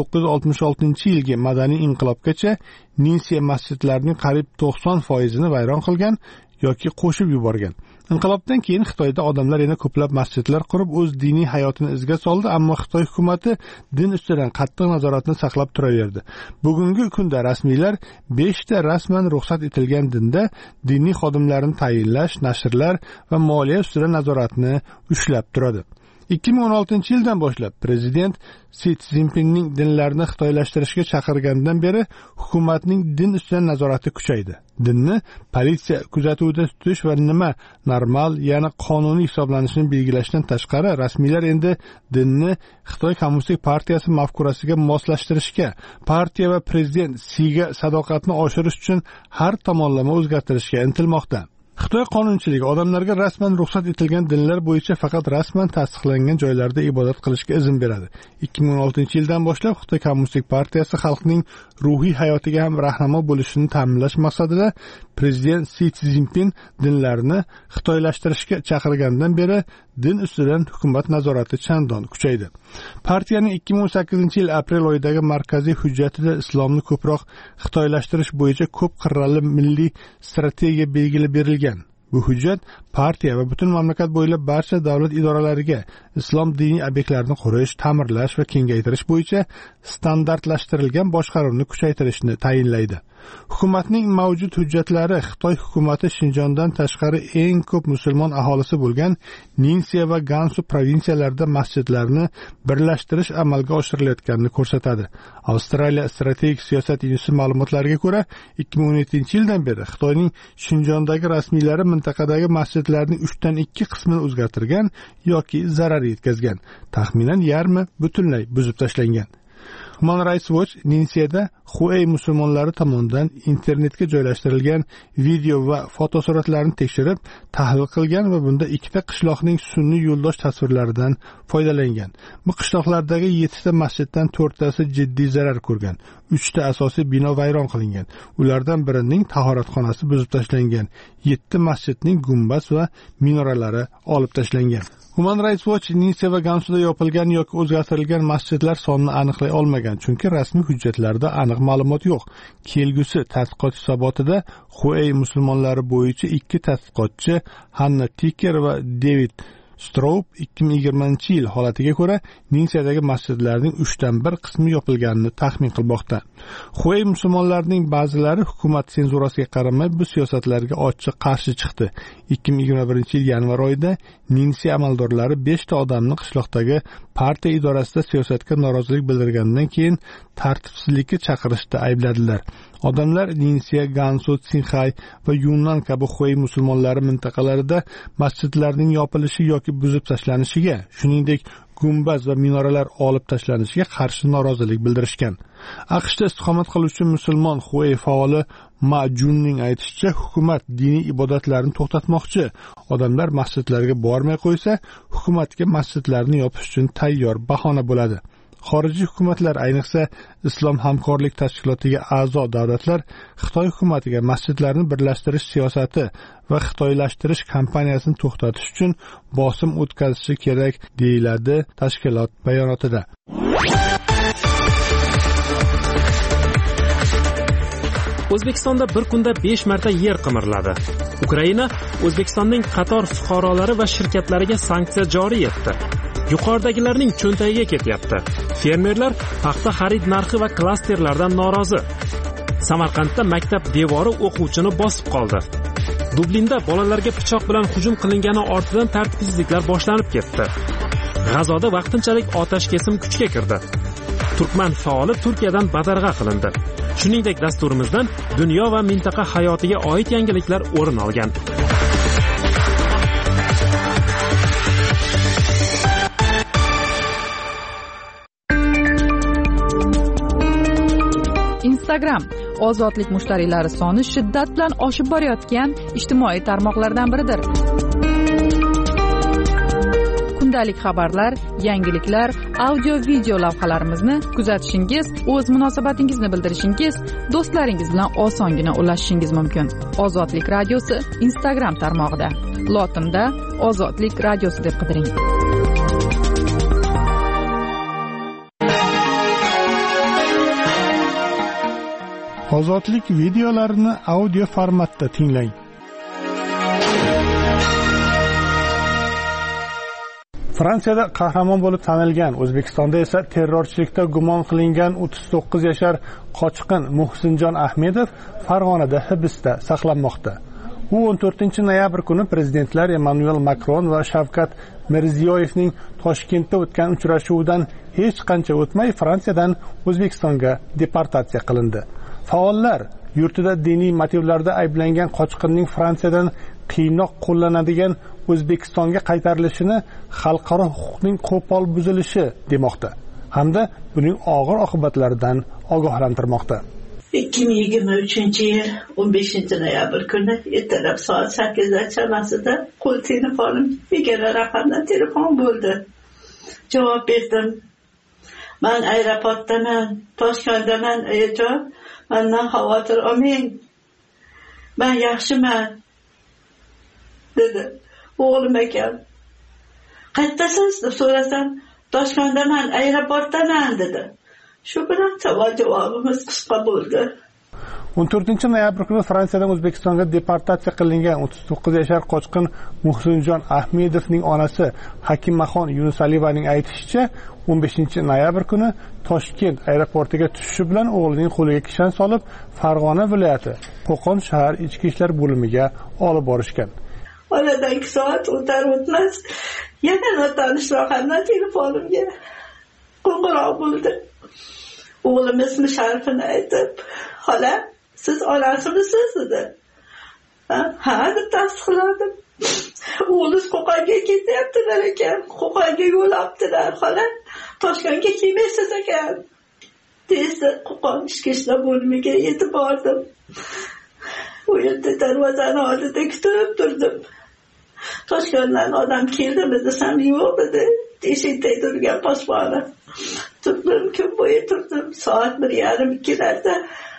1966-yilgi madaniy inqilobgacha Ningxia masjidlarining qariyb 90% vayron qilgan yoki qo'shib yuborgan. Inqilobdan keyin Xitoyda odamlar yana ko'plab masjidlar qurib o'z diniy hayotini izga soldi, ammo Xitoy hukumati din ustidan qattiq nazoratni saqlab turaverdi. Bugungi kunda rasmiylar 5 ta rasman ruxsat etilgan dinda diniy xodimlarni tayinlash, nashrlar va moliya ustidan nazoratni ushlab turadi. 2016-yildan boshlab prezident Si Szinpinning dinlarni xitoylashtirishga chaqirgandan beri hukumatning din ustidan nazorati kuchaydi. Dinni politsiya kuzatuvida tutish va nima normal, ya'ni qonuniy hisoblanishini belgilashdan tashqari, rasmiylar endi dinni Xitoy Kommunistik partiyasi mafkurasiga moslashtirishga, partiya va prezident Siga sadoqatni oshirish uchun har tomonlama o'zgartirishga intilmoqda. Xitoy qonunchiligi odamlarga rasman ruxsat etilgan dinlar bo'yicha faqat rasman tasdiqlangan joylarda ibodat qilishga izn beradi. 2016-yildan boshlab Xitoy Kommunistik partiyasi xalqning ruhiy hayotiga ham rahnamo bo'lishini ta'minlash maqsadida prezident Si Szinpin dinlarni xitoylashtirishga chaqirgandan beri din ustidan hukumat nazorati chandon kuchaydi. Partiyaning 2018-yil aprel oyidagi markaziy hujjatida islomni ko'proq xitoylashtirish bo'yicha ko'p qirrali milliy strategiya belgilab berilgan. Bu hujjat partiya va butun mamlakat bo'ylab barcha davlat idoralariga islom diniy obyektlarini qurish, ta'mirlash va kengaytirish bo'yicha standartlashtirilgan boshqaruvni kuchaytirishni tayinlaydi. Hukumatning mavjud hujjatlari Xitoy hukumati Shinjondan tashqari eng ko'p musulmon aholisi bo'lgan Ningxia va Gansu provinsiyalarida masjidlarni birlashtirish amalga oshirilayotganini ko'rsatadi. Avstraliya strategik siyosat instituti ma'lumotlariga ko'ra, 2017-yildan beri Xitoyning Shinjondagi rasmiylari mintaqadagi masjidlarning 3/2 qismini o'zgartirgan yoki zarar yetkazgan. Taxminan yarmi butunlay buzib tashlangan. Human Rights Watch Ningxiada Huey musulmonlari tomonidan internetga joylashtirilgan video va fotosuratlarni tekshirib, tahlil qilgan va bunda ikkita qishloqning sunniy yo'ldosh tasvirlaridan foydalangan. Bu qishloqlardagi 7 ta masjiddan 4 tasi jiddiy zarar ko'rgan. 3 ta asosiy bino vayron qilingan. Ulardan birining tahoratxonasi buzib tashlangan. 7 masjidning gumbaz va minoralari olib tashlangan. Human Rights Watch Ningxia va Gansuda yopilgan yoki o'zgartirilgan masjidlar sonini aniqlay olmagan, chunki rasmiy hujjatlarda aniq ma'lumot yo'q. Kelgusi tadqiqot hisobotida Huey musulmonlari bo'yicha 2 tadqiqotchi Hanna Ticker va David Straub 2020-yil holatiga ko'ra Ningxiadagi masjidlarning 3/1 qismi yopilganini taxmin qilmoqda. Huey musulmonlarining ba'zilari hukumat senzurasiga qaramay bu siyosatlarga ochiq qarshi chiqdi. 2021-yil yanvar oyida Ningxia amaldorlari 5 ta odamni qishloqdagi partiya idorasida siyosatga norozilik bildirgandan keyin tartibsizlikka chaqirishda aybladilar. Odamlar Ningxia, Gansu, Qinghai va Yunnan kabi Huey musulmonlari mintaqalarida masjidlarning yopilishi yoki buzib tashlanishiga, shuningdek gumbaz va minoralar olib tashlanishiga qarshi norozilik bildirishgan. AQShda istiqomat qiluvchi musulmon Huey faoli Ma Junning aytishicha, hukumat diniy ibodatlarni to'xtatmoqchi. Odamlar masjidlarga bormay qo'ysa, hukumatga masjidlarni yopish uchun tayyor bahona bo'ladi. xorijiy hukumatlar, ayniqsa Islom hamkorlik tashkilotiga a'zo davlatlar Xitoy hukumatiga masjidlarni birlashtirish siyosati va xitoylashtirish kampaniyasini to'xtatish uchun bosim o'tkazishi kerak, deyiladi tashkilot bayonotida. O'zbekistonda bir kunda 5 marta yer qimirladi. Ukraina O'zbekistonning qator fuqarolari va shirkatlariga sanksiya joriy etdi. Yuqoridagilarning cho'ntagiga ketyapti. Fermerlar paxta xarid narxi va klasterlardan norozi. Samarqandda maktab devori o'quvchini bosib qoldi. Dublinda bolalarga pichoq bilan hujum qilingani ortidan tartibsizliklar boshlanib ketdi. G'azoda vaqtinchalik otash kesim kuchga kirdi. Turkman faoli Turkiyadan badarg'a qilindi. Shuningdek, dasturimizdan dunyo va mintaqa hayotiga oid yangiliklar o'rin olgan. Instagram ozodlik mushtariylari soni shiddat bilan oshib borayotgan ijtimoiy tarmoqlardan biridir. Kundalik xabarlar, yangiliklar, audio-video lavhalarimizni kuzatishingiz, o'z munosabatingizni bildirishingiz, do'stlaringiz bilan osongina ulashishingiz mumkin. Ozodlik radiosi Instagram tarmog'ida. Lotinda Ozodlik radiosi deb qidiring. Ozodlik videolarini audio formatda tinglang. Fransiyada qahramon bo'lib tanilgan, O'zbekistonda esa terrorchilikda gumon qilingan 39 yashar qochqin Muhsinjon Ahmedov Farg'onada hibsda saqlanmoqda. U 14-noyabr kuni prezidentlar Emmanuel Macron va Shavkat Mirziyoyevning Toshkentda o'tgan uchrashuvidan hech qancha o'tmay Fransiyadan O'zbekistonga deportatsiya qilindi. Faollar yurtida diniy motivlarda ayblangan qochqinning Fransiyadan qiynoq qo'llanadigan O'zbekistonga qaytarilishini xalqaro huquqning qo'pol buzilishi demoqda hamda buning og'ir oqibatlaridan ogohlantirmoqda. 2023-yil 15-noyabr kuni ertalab soat 8 chamasida qo'l telefonim egara raqamdan telefon bo'ldi. Javob berdim. Men aeroportdaman, Toshkentdaman, ayajon. Mendan xavotir olmang. Men yaxshiman, dedi. O'g'lim ekan. Qayerdasiz deb so'rasam, Toshkentdaman, aeroportdaman, dedi. Shu bilan javobimiz qisqa bo'ldi. 14-noyabr kuni Fransiyadan O'zbekistonga deportatsiya qilingan 39 yashar qochqin Muhsinjon Ahmedovning onasi Hakimaxon Yunusaliyevaning aytishicha, 15-noyabr kuni Toshkent aeroportiga tushishi bilan o'g'lining qo'liga kishan solib, Farg'ona viloyati Qo'qon shahar ichki ishlar bo'limiga olib borishgan. Oradan 2 soat o'tar-o'tmas yana notanish raqamdan telefonimga qo'ng'iroq bo'ldi. O'g'lim ismi sharifini aytib, "Xola, siz onasimisiz?" dedi. Ha, deb tasdiqladim. O'g'liz Qo'qonga ketyaptilar ekan. Qo'qonga yo'l olibdilar, xola. Toshkentga kelmaysiz ekan. Tezda Qo'qon ichki ishlar bo'limiga yetib bordim. U yerda darvozani oldida kutib turdim. Toshkentdan odam keldimi desam, yo'q dedi. Teshikda turgan posboni. Turdim, kun bo'yi turdim. Soat 1:30-2larda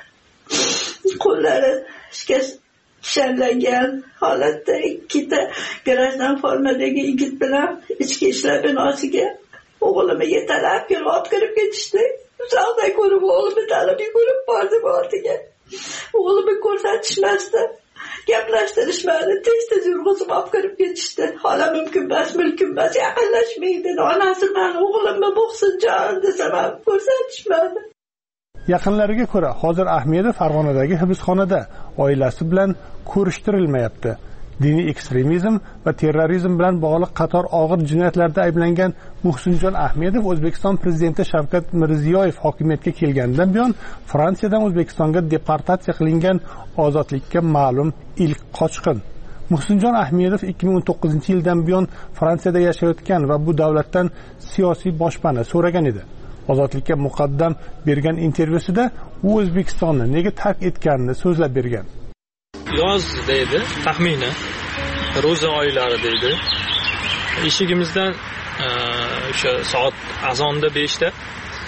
qo'llari kishanlangan holatda ikkita garajdan formadagi yigit bilan ichki ishlar binosiga o'g'limni yetalab kelib olib kirib ketishdi. Uzaqdan ko'rib o'g'limni tanib yugurib bordim ortiga. O'g'limni ko'rsatishmasdi. Gaplashtirishmadi. Tez yurg'izib olib kirib ketishdi. Hola mumkin emas, yaqinlashmang dedi. Onasiman, o'g'limni Muhsinjon desam ham ko'rsatishmadi. Yaqinlariga ko'ra, hozir Ahmedov Farg'onadagi hibsxonada oilasi bilan ko'rishtirilmayapti. Diniy ekstremizm va terrorizm bilan bog'liq qator og'ir jinoyatlarda ayblangan Muhsinjon Ahmedov O'zbekiston prezidenti Shavkat Mirziyoyev hokimiyatga kelganidan buyon Fransiyadan O'zbekistonga deportatsiya qilingan ozodlikka ma'lum ilk qochqin. Muhsinjon Ahmedov 2019-yildan buyon Fransiyada yashayotgan va bu davlatdan siyosiy boshpana so'ragan edi. Ozodlikka muqaddam bergan intervyusida u O'zbekistonni nega tark etganini so'zlab bergan. Yoz deydi, taxmini ro'za oylari deydi. Eshigimizdan o'sha soat azonda 5 da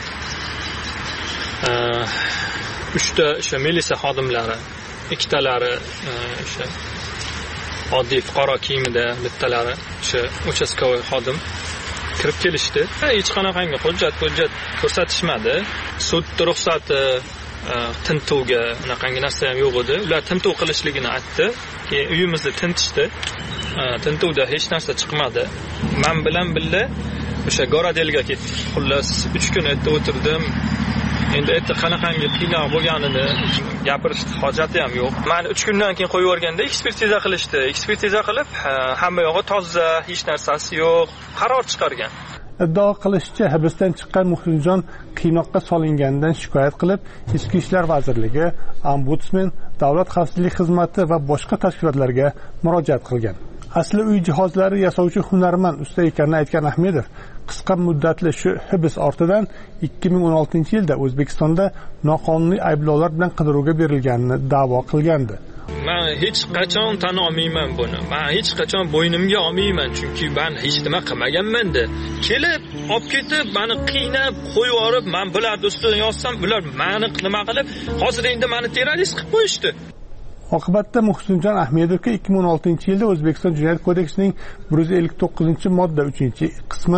uchta o'sha militsiya xodimlari, ikkitalari o'sha oddiy fuqaro kiyimida, bittalari o'sha uchastkovoy xodim kirib kelishdi. Hech qanaqangi hujjat ko'rsatishmadi. Sud ruxsati tintuvga unaqangi narsa ham yo'q edi. Ular tintuv qilishligini aytdi. Keyin uyimizni tintishdi. Tintuvda hech narsa chiqmadi. Men bilan birga o'sha Goradelga ketdik. Xullas 3 kun yerda o'tirdim. Endi yerda qanaqangi qiynal bo'lganini gapirishni hojati ham yo'q. Men 3 kundan keyin qo'yib yuborganda ekspertiza qilishdi. Ekspertiza qilib, hamma yog'i toza, hech narsasi yo'q, qaror chiqargan. Iddao qilishicha, hibsdan chiqqan Muhsinjon qiynoqqa solinganidan shikoyat qilib, Ichki ishlar vazirligi, ombudsman, davlat xavfsizlik xizmati va boshqa tashkilotlarga murojaat qilgan. Asli uy jihozlari yasovchi hunarmand usta ekanini aytgan Ahmedov, qisqa muddatli shu hibs ortidan 2016-yilda O'zbekistonda noqonuniy ayblovlar bilan qidiruvga berilganini da'vo qilgandi. Men hech qachon tan olmayman buni. Men hech qachon bo'ynimga olmayman, chunki men hech nima qilmaganman-da. Kelib, olib ketib, meni qiynab, qo'yib yuborib, men bularni ustidan yozsam, bular meni nima qilib, hozir endi meni terrorist qilib qo'yishdi. Oqibatda Muhsinjon Ahmedovga 2016-yilda O'zbekiston Jinoyat kodeksining 159-modda 3-qismi,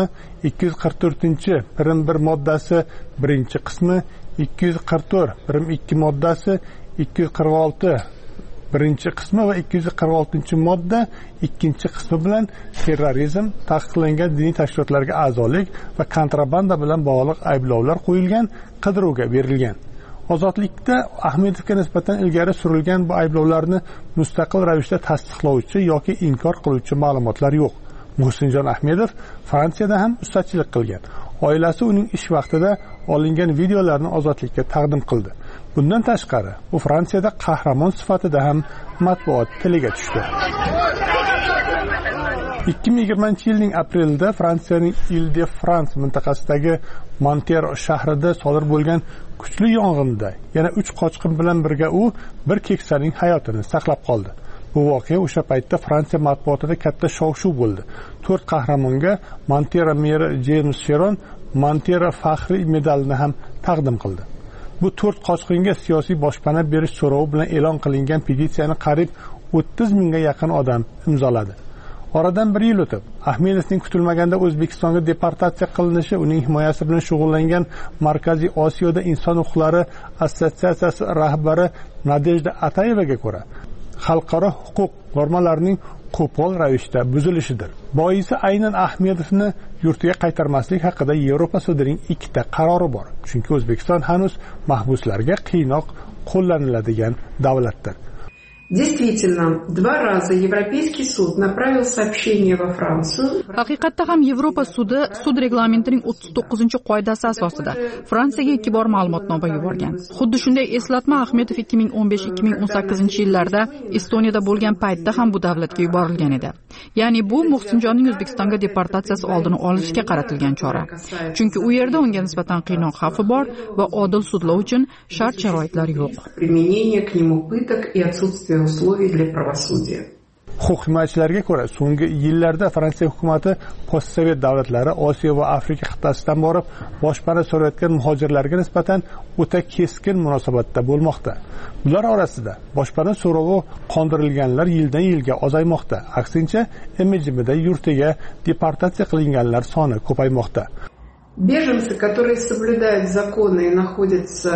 244-1 moddasi 1-qismi, 244 moddasi 246 1-qismi va 246-modda 2-qismi bilan terrorizm, taqiqlangan diniy tashkilotlarga a'zolik va kontrabanda bilan bog'liq ayblovlar qo'yilgan, qidiruvga berilgan. Ozodlikda Ahmedovga nisbatan ilgari surilgan bu ayblovlarni mustaqil ravishda tasdiqlovchi yoki inkor qiluvchi ma'lumotlar yo'q. Muhsinjon Ahmedov Fransiyada ham ustachilik qilgan. Oilasi uning ish vaqtida olingan videolarni Ozodlikka taqdim qildi. Bundan tashqari, u Fransiyada qahramon sifatida ham matbuot tiliga tushdi. 2020-yilning aprelida Fransiyaning Ile-de-France mintaqasidagi Montero shahrida sodir bo'lgan kuchli yong'inda yana 3 qochqin bilan birga u bir keksaning hayotini saqlab qoldi. Bu voqea o'sha paytda Fransiya matbuotida katta shov-shuv bo'ldi. 4 qahramonga Montero meri James Sheron Montero faxriy medalini ham taqdim qildi. Bu 4 qochqinga siyosiy boshpana berish so'rovi bilan e'lon qilingan petitsiyani qariyb 30 mingga yaqin odam imzoladi. Oradan 1 yil o'tib, Ahmedovning kutilmaganda O'zbekistonga deportatsiya qilinishi uning himoyasi bilan shug'ullangan Markaziy Osiyoda inson huquqlari assotsiatsiyasi rahbari Nadejda Atayevaga ko'ra, xalqaro huquq normalarining qo'pol ravishda buzilishidir. Boisi aynan Ahmedovni yurtiga qaytarmaslik haqida Yevropa sudining 2 ta qarori bor. Chunki O'zbekiston hanuz mahbuslarga qiynoq qo'llaniladigan davlatdir. Действительно, 2 раза Европейский суд направил сообщение во Францию. Haqiqatda ham Yevropa sudi sud reglamentining 39-qoidasi asosida Fransiyaga 2 bor ma'lumotnoma yuborgan. Xuddi shunday eslatma Ahmedov 2015-2018 yillarda Estoniyada bo'lgan paytda ham bu davlatga yuborilgan edi. Ya'ni bu Muhsinjonning O'zbekistonga deportatsiyasi oldini olishga qaratilgan chora. Chunki u yerda unga nisbatan qiynoq xavfi bor va odil sudlov uchun shart-sharoitlar yo'q. Применение к нему пыток и отсутствие условий для правосудия. Huquq himoyachilarga ko'ra, so'nggi yillarda Fransiya hukumati postsovet davlatlari Osiyo va Afrika qit'asidan borib, boshpana so'rayotgan muhojirlarga nisbatan o'ta keskin munosabatda bo'lmoqda. Bular orasida boshpana so'rovi qondirilganlar yildan yilga ozaymoqda. Aksincha, MJMda yurtiga deportatsiya qilinganlar soni ko'paymoqda. Беженцы, которые соблюдают законы и находятся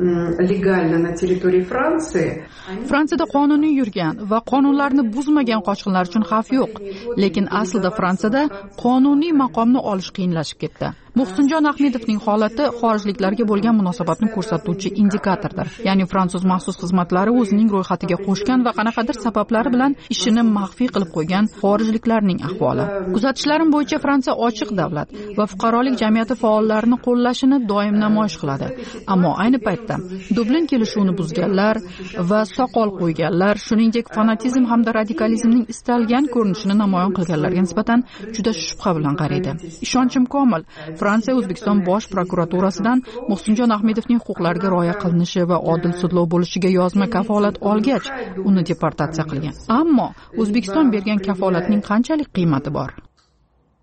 легально на территории Франции, Fransiyada qonuniy yurgan va qonunlarni buzmagan qochqinlar uchun xavf yo'q, lekin aslida Fransiyada qonuniy maqomni olish qiyinlashib ketdi. Muhsinjon Ahmedovning holati xorijliklarga bo'lgan munosabatni ko'rsatuvchi indikatordir. Ya'ni fransuz maxsus xizmatlari o'zining ro'yxatiga qo'shgan va qanaqadir sabablari bilan ishini maxfiy qilib qo'ygan xorijliklarning ahvoli. Kuzatishlerim bo'yicha Fransiya ochiq davlat va fuqarolik jamiyati faollarini qo'llashini doim namoyish qiladi. Ammo ayni paytda Dublin kelishuvini buzganlar va soqol qo'yganlar, shuningdek fanatizm hamda radikalizmning istalgan ko'rinishini namoyon qilganlarga nisbatan juda shubha bilan qaraydi. Ishonchim komil, Fransiya O'zbekiston bosh prokuraturasidan Muhsinjon Ahmedovning huquqlariga rioya qilinishi va odil sudlov bo'lishiga yozma kafolat olgach, uni deportatsiya qilgan. Ammo O'zbekiston bergan kafolatning qanchalik qiymati bor?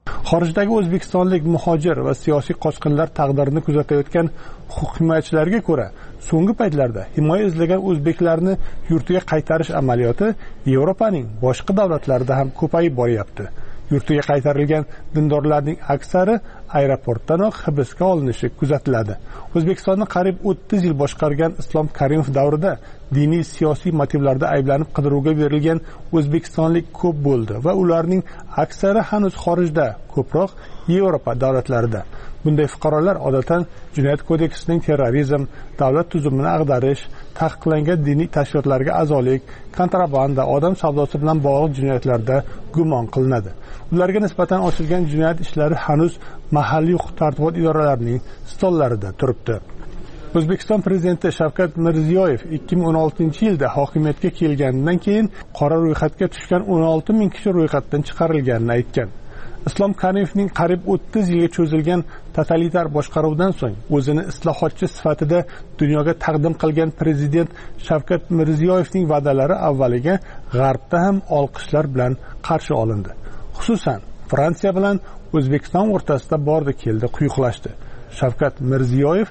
Xorijdagi o'zbekistonlik muhojir va siyosiy qochqinlar taqdirini kuzatayotgan huquq himoyachilarga ko'ra, so'nggi paytlarda himoya izlagan o'zbeklarni yurtiga qaytarish amaliyoti Yevropaning boshqa davlatlarida ham ko'payib boryapti. Yurtiga qaytarilgan dindorlarning aksari aeroportdanoq hibsga olinishi kuzatiladi. O'zbekistonni qariyb 30 yil boshqargan Islom Karimov davrida diniy siyosiy motivlarda ayblanib qidiruvga berilgan o'zbekistonlik ko'p bo'ldi va ularning aksari hanuz xorijda, ko'proq Yevropa davlatlarida. Bunday fuqarolar odatdan Jinoyat kodeksining terrorizm, davlat tuzumini ag'darish, taqiqlangan diniy tashkilotlarga a'zolik, kontrabanda, odam savdosi bilan bog'liq jinoyatlarda gumon qilinadi. Ularga nisbatan ochilgan jinoyat ishlari hanuz mahalliy huquq-tartibot idoralarining stollarida turibdi. O'zbekiston prezidenti Shavkat Mirziyoyev 2016-yilda hokimiyatga kelganidan keyin qora ro'yxatga tushgan 16 ming kishi ro'yxatdan chiqarilganini aytgan. Islom Karimovning qariyb 30 yilga cho'zilgan totalitar boshqaruvdan so'ng o'zini islohotchi sifatida dunyoga taqdim qilgan prezident Shavkat Mirziyoyevning va'dalari avvaliga G'arbda ham olqishlar bilan qarshi olindi. Xususan, Fransiya bilan O'zbekiston o'rtasida bordi-keldi quyuqlashdi. Shavkat Mirziyoyev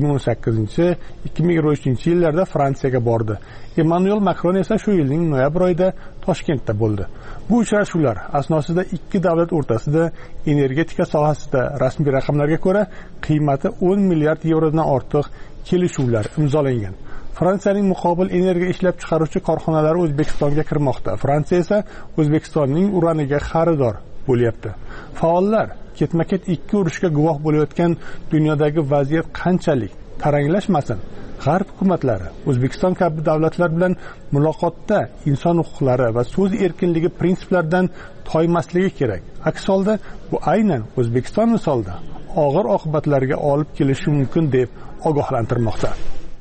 2018-2023-yillarda Fransiyaga bordi. Emmanuel Makron esa shu yilning noyabr oyida Toshkentda bo'ldi. Bu uchrashuvlar asnosida ikki davlat o'rtasida energetika sohasida rasmiy raqamlarga ko'ra qiymati 10 milliard yevrodan ortiq kelishuvlar imzolangan. Fransiyaning muqobil energiya ishlab chiqaruvchi korxonalari O'zbekistonga kirmoqda. Fransiya esa O'zbekistonning uraniga xaridor bo'lyapti. Faollar ketma-ket ikki urushga guvoh bo'layotgan dunyodagi vaziyat qanchalik taranglashmasin, G'arb hukumatlari O'zbekiston kabi davlatlar bilan muloqotda inson huquqlari va so'z erkinligi prinsiplaridan toymasligi kerak. Aks holda bu aynan O'zbekiston misolida og'ir oqibatlarga olib kelishi mumkin deb ogohlantirmoqda.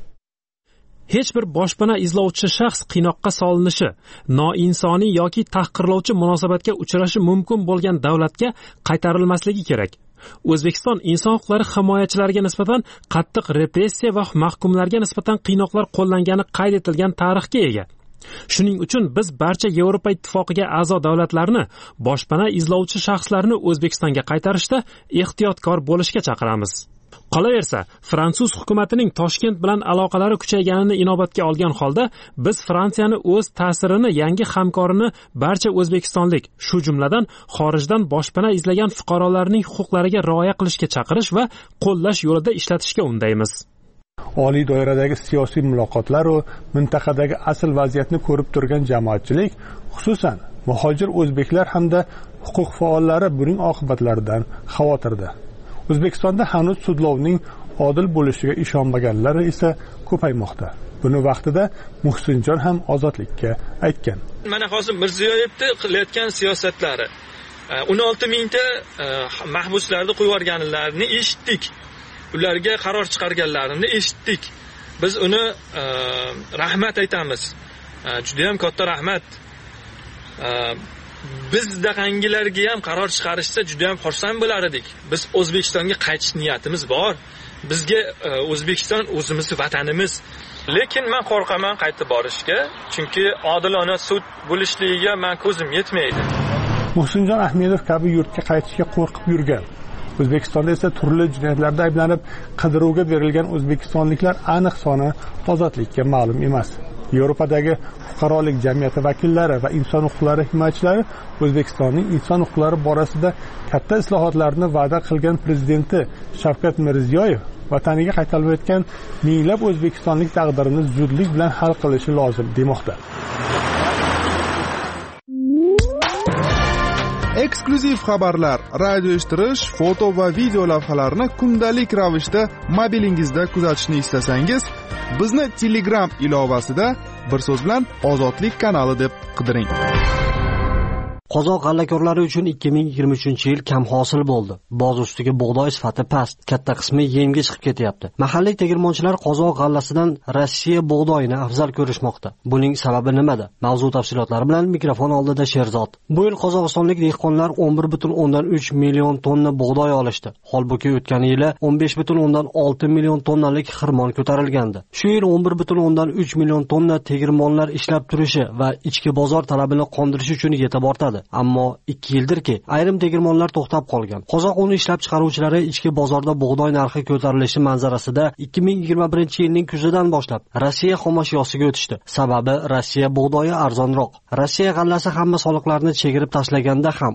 Hech bir boshpana izlovchi shaxs qiynoqqa solinishi, noinsoniy yoki tahqirlovchi munosabatga uchrashi mumkin bo'lgan davlatga qaytarilmasligi kerak. O'zbekiston inson huquqlari himoyachilariga nisbatan qattiq repressiya va mahkumlarga nisbatan qiynoqlar qo'llangani qayd etilgan tarixga ega. Shuning uchun biz barcha Yevropa ittifoqiga a'zo davlatlarni boshpana izlovchi shaxslarni O'zbekistonga qaytarishda ehtiyotkor bo'lishga chaqiramiz. Qolaversa, Fransuz hukumatining Toshkent bilan aloqalari kuchayganini inobatga olgan holda biz Fransiyani o'z ta'sirini yangi hamkorini barcha o'zbekistonlik, shu jumladan xorijdan boshpana izlagan fuqarolarning huquqlariga rioya qilishga chaqirish va qo'llash yo'lida ishlatishga undaymiz. Oliy doiradagi siyosiy muloqotlar va mintaqadagi asl vaziyatni ko'rib turgan jamoatchilik, xususan muhojir o'zbeklar hamda huquq faollari buning oqibatlaridan xavotirda. O'zbekistonda hanuz sudlovning odil bo'lishiga ishonmaganlar esa ko'paymoqda. Buni vaqtida Muhsinjon ham Ozodlikka aytgan. Mana hozir Mirziyoyevning qilayotgan siyosatlari 16 mingta mahbuslarni qo'yib yuborganlarini eshitdik. Ularga qaror chiqarganlarini eshitdik. Biz uni rahmat aytamiz. Juda ham katta rahmat. Biz daqangilarga ham qaror chiqarishsa juda ham xursand bo'lar edik. Biz O'zbekistonga qaytish niyatimiz bor. Bizga O'zbekiston o'zimizning vatanimiz. Lekin men qo'rqaman qaytib borishga, chunki odilona sud bo'lishligiga men ko'zim yetmaydi. Muhsinjon Ahmedov kabi yurtga qaytishga qo'rqib yurgan. O'zbekistonda esa turli jinoyatlarda ayblanib qidiruvga berilgan o'zbekistonliklar aniq soni Ozodlikka ma'lum emas. Yevropadagi fuqarolik jamiyati vakillari va inson huquqlari himoyachilari O'zbekistonning inson huquqlari borasida katta islohotlarni va'da qilgan prezidenti Shavkat Mirziyoyev vataniga qaytarilgan minglab o'zbekistonlik taqdirini zudlik bilan hal qilishi lozim demoqda. Eksklyuziv xabarlar, radio eshittirish, foto va video lavhalarni kundalik ravishda mobilingizda kuzatishni istasangiz, bizni Telegram ilovasida bir so'z bilan Ozodlik kanali deb qidiring. Qozoq g'allakorlari uchun 2023-yil kam hosil bo'ldi. Boz ustiga bug'doy sifati past, katta qismi yemga chiqib ketyapti. Mahalliy tegirmonchilar qozoq g'allasidan Rossiya bug'doyini afzal ko'rishmoqda. Buning sababi nimada? Mavzu tafsilotlari bilan mikrofon oldida Sherzod. Bu yil qozog'istonlik dehqonlar 11,3 million tonna bug'doy olishdi. Holbuki o'tgan yili 15,6 million tonnalik xirmon ko'tarilgandi. Shu yil 11,3 million tonna tegirmonlar ishlab turishi va ichki bozor talabini qondirish uchun yetib ortadi. ammo 2 yildirki ayrim tegirmonlar to'xtab qolgan. Qozoq un ishlab chiqaruvchilari ichki bozorda bug'doy narxi ko'tarilishi manzarasida 2021-yilning kuzidan boshlab Rossiya xomashyosiga o'tishdi. Sababi Rossiya bug'doyi arzonroq. Rossiya g'allasi hamma soliqlarni chegirib tashlaganda ham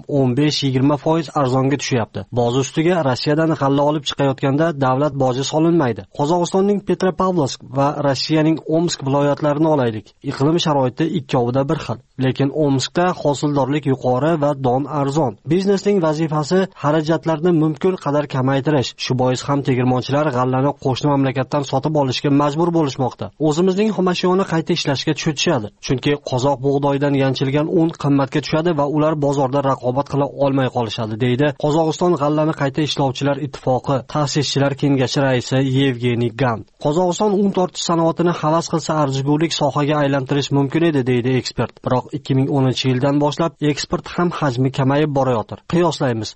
15-20% arzonga tushyapti. Boz ustiga Rossiyadan g'alla olib chiqayotganda davlat boji solinmaydi. Qozog'istonning Petropavlovsk va Rossiyaning Omsk viloyatlarini olaylik. Iqlim sharoiti ikkovida bir xil, lekin Omskda hosildorlik yuqori va don arzon. Biznesning vazifasi xarajatlarni mumkin qadar kamaytirish. Shu bois ham tegirmonchilar g'allani qo'shni mamlakatdan sotib olishga majbur bo'lishmoqda. O'zimizning xomashyoni qayta ishlashga tushadi, chunki qozoq bug'doyidan yanchilgan un qimmatga tushadi va ular bozorda raqobat qila olmay qolishadi, deydi Qozog'iston g'allani qayta ishlovchilar ittifoqi ta'sischilar kengashi raisi Yevgeniy Gan. Qozog'iston un tortish sanoatini havas qilsa arzigulik sohaga aylantirish mumkin edi, deydi ekspert. Biroq 2010-yildan boshlab eksport ham hajmi kamayib borayotir. Qiyoslaymiz.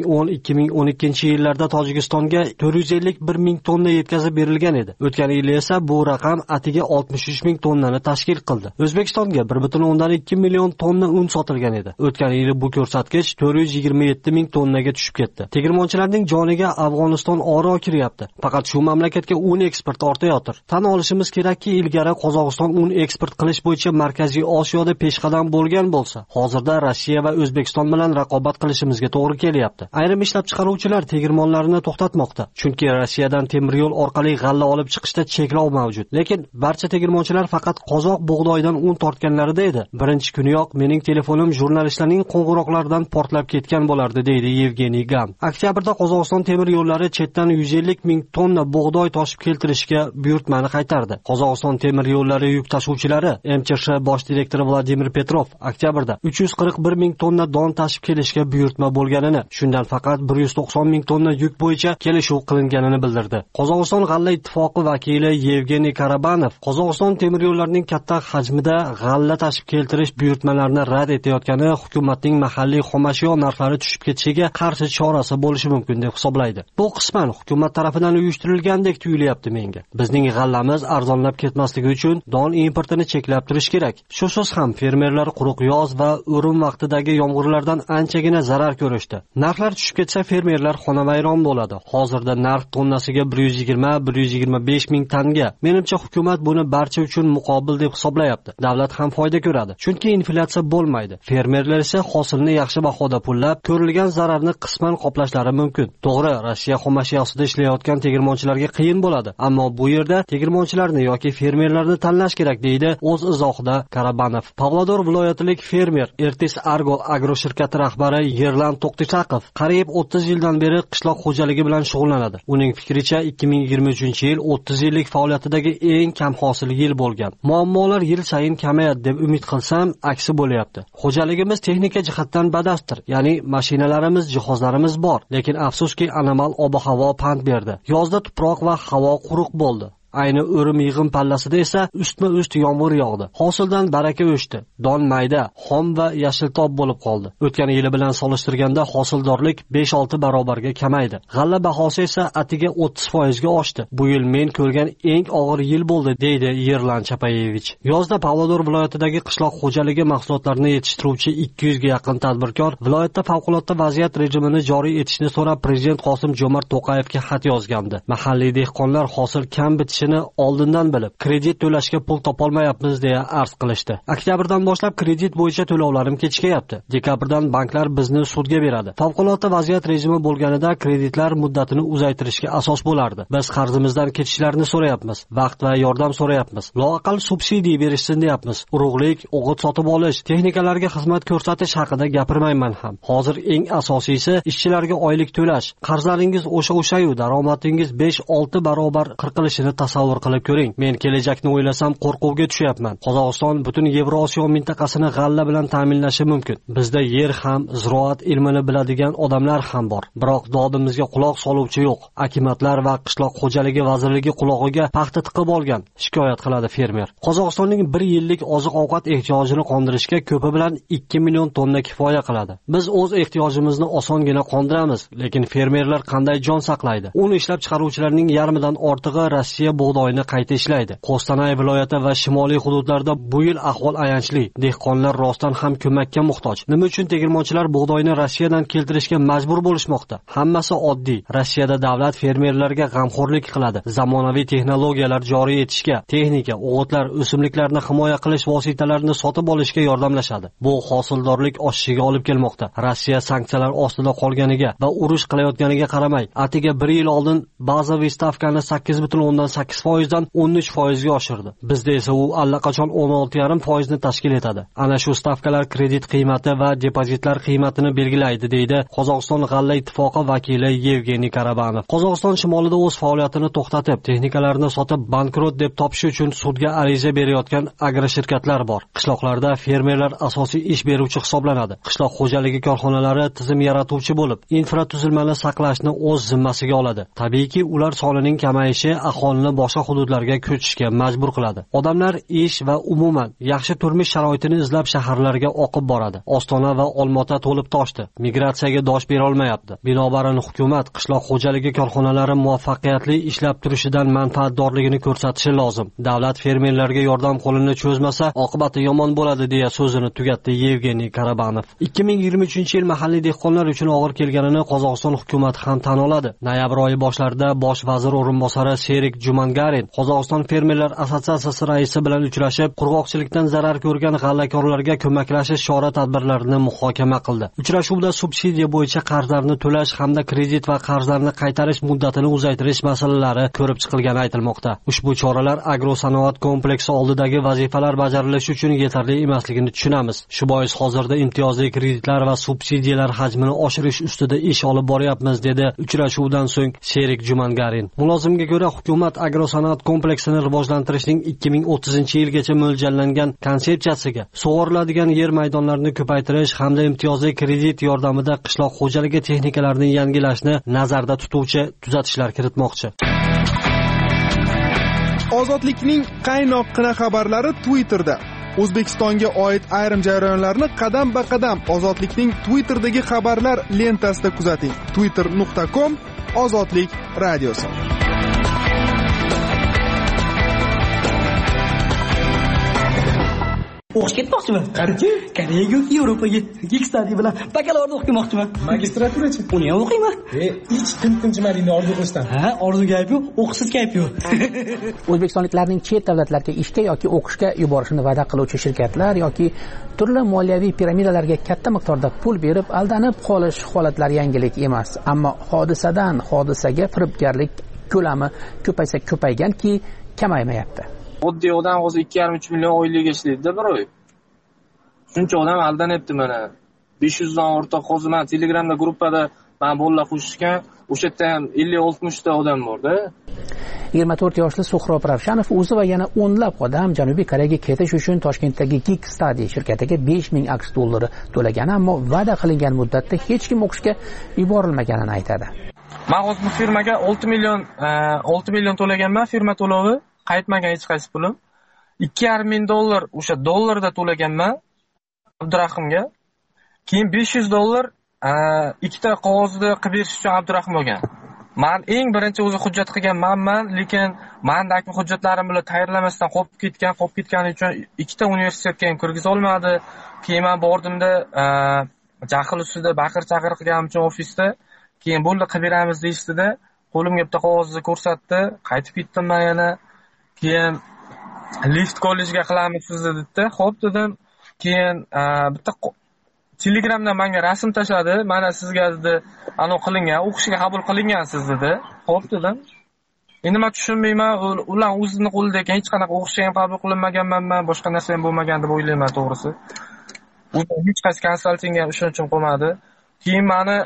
2010-2012-yillarda Tojikistonga 451 ming tonna yetkazib berilgan edi. O'tgan yil esa bu raqam atiga 63 ming tonnani tashkil qildi. O'zbekistonga 1.2 million tonna un sotilgan edi. O'tgan yil bu ko'rsatkich 427 ming tonnaga tushib ketdi. Tegirmonchilarning joniga Afg'oniston oro kiryapti. Faqat shu mamlakatga un eksporti ortayotir. Tan olishimiz kerakki, ilgari Qozog'iston un eksport qilish bo'yicha Markaziy Osiyoda peshqadam bo'lgan bo'lsa, hozirda Rossiya va O'zbekiston bilan raqobat qilishimizga to'g'ri kelyapti. Ayrim ishlab chiqaruvchilar tegirmonlarini to'xtatmoqda, chunki Rossiyadan temir yo'l orqali g'alla olib chiqishda cheklov mavjud. Lekin barcha tegirmonchilar faqat qozoq bug'doyidan un tortganlarida edi. Birinchi kuniyoq mening telefonim jurnalistlarning qo'ng'iroqlaridan portlab ketgan bo'lardi, deydi Yevgeniy Gan. Oktyabrda Qozog'iston temir yo'llari chetdan 150 ming tonna bug'doy toshib keltirishga buyurtmani qaytardi. Qozog'iston temir yo'llari yuk tashuvchilari MChSh bosh direktori Vladimir Petrov oktyabrda 341 ming tonna don tashib kelishga buyurtma bo'lganini, shundan faqat 190 ming tonna yuk bo'yicha kelishuv qilinganini bildirdi. Qozog'iston g'alla ittifoqi vakili Yevgeniy Karabanov Qozog'iston temir yo'llarining katta hajmida g'alla tashib keltirish buyurtmalarini rad etayotgani hukumatning mahalliy xomashyo narxlari tushib ketishiga qarshi chorasi bo'lishi mumkin deb hisoblaydi. Bu qisman hukumat tarafidan uyushtirilgandek tuyulyapti menga. Bizning g'allamiz arzonlab ketmasligi uchun don importini cheklab turish kerak. Shusiz ham fermerlar quruq yoz va o'rim vaqtidagi yomg'irlardan anchagina zarar ko'rishdi. Narxlar tushib ketsa fermerlar xonavayron bo'ladi. Hozirda narx tonnasiga 120-125 ming tanga. Menimcha hukumat buni barcha uchun muqobil deb hisoblayapti. Davlat ham foyda ko'radi, chunki inflyatsiya bo'lmaydi. Fermerlar esa hosilni yaxshi bahoda pullab, ko'rilgan zararni qisman qoplashlari mumkin. To'g'ri, Rossiya xomashyosida ishlayotgan tegirmonchilarga qiyin bo'ladi, ammo bu yerda tegirmonchilarni yoki fermerlarni tanlash kerak, deydi o'z izohida Karabanov. Pavlodor viloyatilik fermer Ertis Argo agro shirkati rahbari Yerlan To'qtisaqov qariyb 30 yildan beri qishloq xo'jaligi bilan shug'ullanadi. Uning fikricha 2023-yil 30 yillik faoliyatidagi eng kam hosil yil bo'lgan. Muammolar yil sayin kamayadi deb umid qilsam, aksi bo'lyapti. Xo'jaligimiz texnika jihatdan badastdir, ya'ni mashinalarimiz, jihozlarimiz bor, lekin afsuski anomal ob-havo pand berdi. Yozda tuproq va havo quruq bo'ldi. Ayni o'rim yig'im pallasida esa ustma-ust yomg'ir yog'di. Hosildan baraka o'chdi. Don mayda, xom va yashiltob bo'lib qoldi. O'tgan yili bilan solishtirganda hosildorlik 5-6 barobarga kamaydi. G'alla bahosi esa atiga 30% ga oshdi. Bu yil men ko'rgan eng og'ir yil bo'ldi, deydi Yerlan Chapayevich. Yozda Pavlodor viloyatidagi qishloq xo'jaligi mahsulotlarini yetishtiruvchi 200 ga yaqin tadbirkor viloyatda favqulodda vaziyat rejimini joriy etishni so'rab Prezident Qosim-Jomart To'qayevga xat yozgandi. Mahalliy dehqonlar hosil kam bitishini oldindan bilib, kredit to'lashga pul topolmayapmiz deya arz qilishdi. Oktyabrdan boshlab kredit bo'yicha to'lovlarim kechikayapti. Dekabrdan banklar bizni sudga beradi. Favqulodda vaziyat rejimi bo'lganida kreditlar muddatini uzaytirishga asos bo'lardi. Biz qarzimizdan ketishlarini so'rayapmiz, vaqt va yordam so'rayapmiz. Loaqal subsidiya berishsin deyapmiz. Urug'lik, o'g'it sotib olish, texnikalarga xizmat ko'rsatish haqida gapirmayman ham. Hozir eng asosiysi ishchilarga oylik to'lash. Qarzlaringiz o'sha-yu daromadingiz 5-6 barobar qirqilishini tasavvur qilib ko'ring. Men kelajakni o'ylasam qo'rquvga tushyapman. Qozog'iston butun Yevrosiyo mintaqasini g'alla bilan ta'minlashi mumkin. Bizda yer ham, ziroat ilmini biladigan odamlar ham bor. Biroq dodimizga quloq soluvchi yo'q. Akimatlar va qishloq xo'jaligi vazirligi qulog'iga paxta tiqib olgan, shikoyat qiladi fermer. Qozog'istonning 1 yillik oziq-ovqat ehtiyojini qondirishga ko'pi bilan 2 million tonna kifoya qiladi. Biz o'z ehtiyojimizni osongina qondiramiz, lekin fermerlar qanday jon saqlaydi? Uni ishlab chiqaruvchilarning yarmidan ortig'i Rossiya bug'doyni qayta ishlaydi. Qo'stanay viloyati va shimoliy hududlarda bu yil ahvol ayanchli. Dehqonlar rostdan ham ko'makka muhtoj. Nima uchun tegirmonchilar bug'doyni Rossiyadan keltirishga majbur bo'lishmoqda? Hammasi oddiy. Rossiyada davlat fermerlarga g'amxo'rlik qiladi. Zamonaviy texnologiyalar joriy etishga, texnika, o'g'itlar, o'simliklarni himoya qilish vositalarini sotib olishga yordamlashadi. Bu hosildorlik oshishiga olib kelmoqda. Rossiya sanksiyalar ostida qolganiga va urush qilayotganiga qaramay, atiga 1 yil oldin bazaviy stavkani 8.8% dan 13% ga oshirdi. Bizda esa u allaqachon 16.5% tashkil etadi. Ana shu stavkalar kredit qiymati va depozitlar qiymatini belgilaydi, deydi Qozog'iston G'alla ittifoqi vakili Yevgeniy Karabanov. Qozog'iston shimolida o'z faoliyatini to'xtatib, texnikalarni sotib bankrot deb topish uchun sudga ariza berayotgan agrashirkatlar bor. Qishloqlarda fermerlar asosiy ish beruvchi hisoblanadi. Qishloq xo'jaligi korxonalari tizim yaratuvchi bo'lib, infratuzilmani saqlashni o'z zimmasiga oladi. Tabiiyki, ular sonining kamayishi aholini boshqa hududlarga ko'chishga majbur qiladi. Odamlar ish va umuman yaxshi turmush sharoitini izlab shaharlarga oqib boradi. Ostona va Olmota to'lib toshdi. Migratsiyaga dosh bera olmayapti. Binobarin hukumat qishloq xo'jaligi korxonalari muvaffaqiyatli ishlab turishidan manfaatdorligini ko'rsatishi lozim. Davlat fermerlarga yordam qo'lini cho'zmasa, oqibati yomon bo'ladi, deya so'zini tugatdi Yevgeniy Karabanov. 2023-yil mahalliy dehqonlar uchun og'ir kelganini Qozog'iston hukumati ham tan oladi. Noyabr oyi boshlarida bosh vazir o'rinbosari Serik Jumangarin Qozog'iston fermerlar assotsiatsiyasi raisi bilan uchrashib, qurg'oqchilikdan zarar ko'rgan g'allakorlarga ko'maklashish chora-tadbirlarini muhokama qildi. Uchrashuvda subsidiya bo'yicha qarzlarni to'lash hamda kredit va qarzlarni qaytarish muddatini uzaytirish masalalari ko'rib chiqilgani aytilmoqda. Ushbu choralar agrosanoat kompleksi oldidagi vazifalar bajarilishi uchun yetarli emasligini tushunamiz. Shu bois hozirda imtiyozli kreditlar va subsidiyalar hajmini oshirish ustida ish olib boryapmiz, dedi uchrashuvdan so'ng Sherik Jumangarin. Mulozimga ko'ra, hukumat agrosanoat kompleksini rivojlantirishning 2030-yilgacha mo'ljallangan konsepsiyasiga sug'oriladigan yer maydonlarini ko'paytirish hamda imtiyozli kredit yordamida qishloq xo'jaligi texnikalarini yangilashni nazarda tutuvchi tuzatishlar kiritmoqchi. Ozodlikning qaynoqqina xabarlari Twitterda. O'zbekistonga oid ayrim jarayonlarni qadam-ba-qadam Ozodlikning Twitterdagi xabarlar lentasida kuzating. twitter.com/ozodlik radiosi. O'qish ketmoqchiman. Qayerga? Koreyaga yoki Yevropaga. Gigstadi bilan bakalavriat o'qimoqchiman. Magistraturachi? Uni ham o'qiyman. Hech tinchimaligizni orzu qilishdan. Ha, orzu gap yo'q, o'qishsiz gap yo'q. O'zbekistonliklarning chet davlatlarga ishga yoki o'qishga yuborishini va'da qiluvchi shirkatlar yoki turli moliyaviy piramidalarga katta miqdorda pul berib aldanib qolish holatlari yangilik emas. Ammo hodisadan hodisaga firibgarlik ko'lami ko'paysa ko'payganki, kamaymayapti. Oddiy odam hozir 2,5-3 million oylik ishlaydi-da bir oy. Shuncha odam aldanyapti mana. 500 dan ortiq hozir men Telegramda gruppada men bolalar qo'shishgan, o'sha yerda ham 50-60 ta odam bor-da. 24 yoshli Suhrob Ravshanov o'zi va yana o'nlab odam Janubiy Koreyaga ketish uchun Toshkentdagi Gigstadi shirkatiga 5000 aks dollari to'lagan, ammo va'da qilingan muddatda hech kim o'qishga yuborilmaganini aytadi. Men hozir bu firmaga 6 million to'laganman, firma to'lovi. Qaytmagan hech qaysi pulim. 2,5 ming dollar o'sha dollarda to'laganman Abdurahimga. Keyin 500 dollar ikkita qog'ozni qilib berish uchun Abdurahim olgan. Men eng birinchi o'zi hujjat qilganman, lekin mendagi hujjatlarim bilan tayyorlamasdan qolib ketgani uchun ikkita universitetga ham kirgiza olmadi. Keyin men bordimda jahl ustida baqir-chaqir qilganim uchun ofisda, keyin bo'ldi qilib beramiz deyishdi-da, qo'limga bitta qog'ozni ko'rsatdi, qaytib ketdim men yana. Keyin lift kollejga qilamiz sizni dedi-da. Xo'p dedim. Keyin bitta Telegramdan menga rasm tashladi. Mana sizga dedi, aniq qilingan, o'qishga qabul qilingansiz dedi. Xo'p dedim. Endi men tushunmayman, ular o'zining qo'lida ekan, hech qanaqa o'qishga ham qabul qilinmaganman, boshqa narsa ham bo'lmagan deb o'ylayman to'g'risi. U hech qaysi konsaltingga ishonchim qolmadi. Keyin meni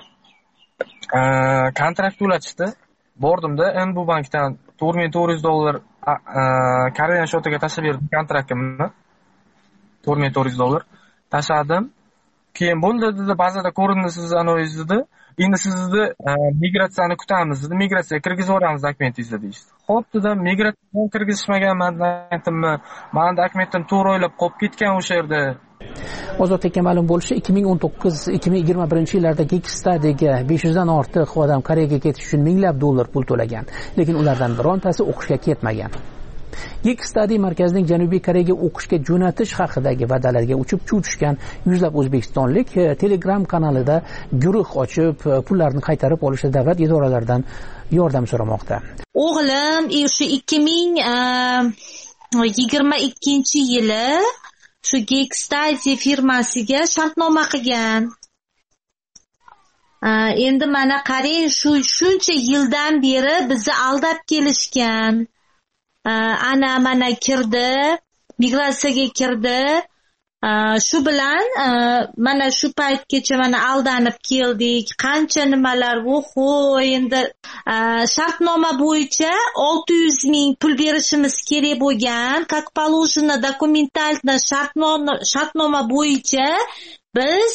kontrakt to'latishdi. Bordimda NB bankdan $4,400 Koreyan shotiga tashlab berdim kontraktimni. $4,400 tashladim. Keyin bo'ldi dedi, bazada ko'rindi siz anoyiz dedi. Endi sizni migratsiyani kutamiz dedi. Migratsiyaga kirgizib yuboramiz dokumentingizni deydi. Xo'p dedim, migratsiyaga kirgizishmagan mendan dokumentim to'g'ri o'ylab qolib ketgan o'sha yerda. Ozodlikka ma'lum bo'lishicha 2019-2021 yillarda Geekstudy'ga 500 dan ortiq odam Koreyaga ketish uchun minglab dollar pul to'lagan, lekin ulardan birontasi o'qishga ketmagan. Geekstudy markazining Janubiy Koreyaga o'qishga jo'natish haqidagi va'dalarga uchib tushgan yuzlab o'zbekistonlik Telegram kanalida guruh ochib, pullarni qaytarib olishda davlat idoralaridan yordam so'ramoqda. O'g'lim shu 2022-yili shu Geekstudy firmasiga shartnoma qilgan. Endi mana qarang, shuncha yildan beri bizni aldab kelishgan. Ana mana kirdi, migratsiyaga kirdi. Shu bilan mana shu paytgacha mana aldanib keldik. Qancha nimalar, endi shartnoma bo'yicha 600 ming pul berishimiz kerak bo'lgan. Как положено документально shartnoma bo'yicha biz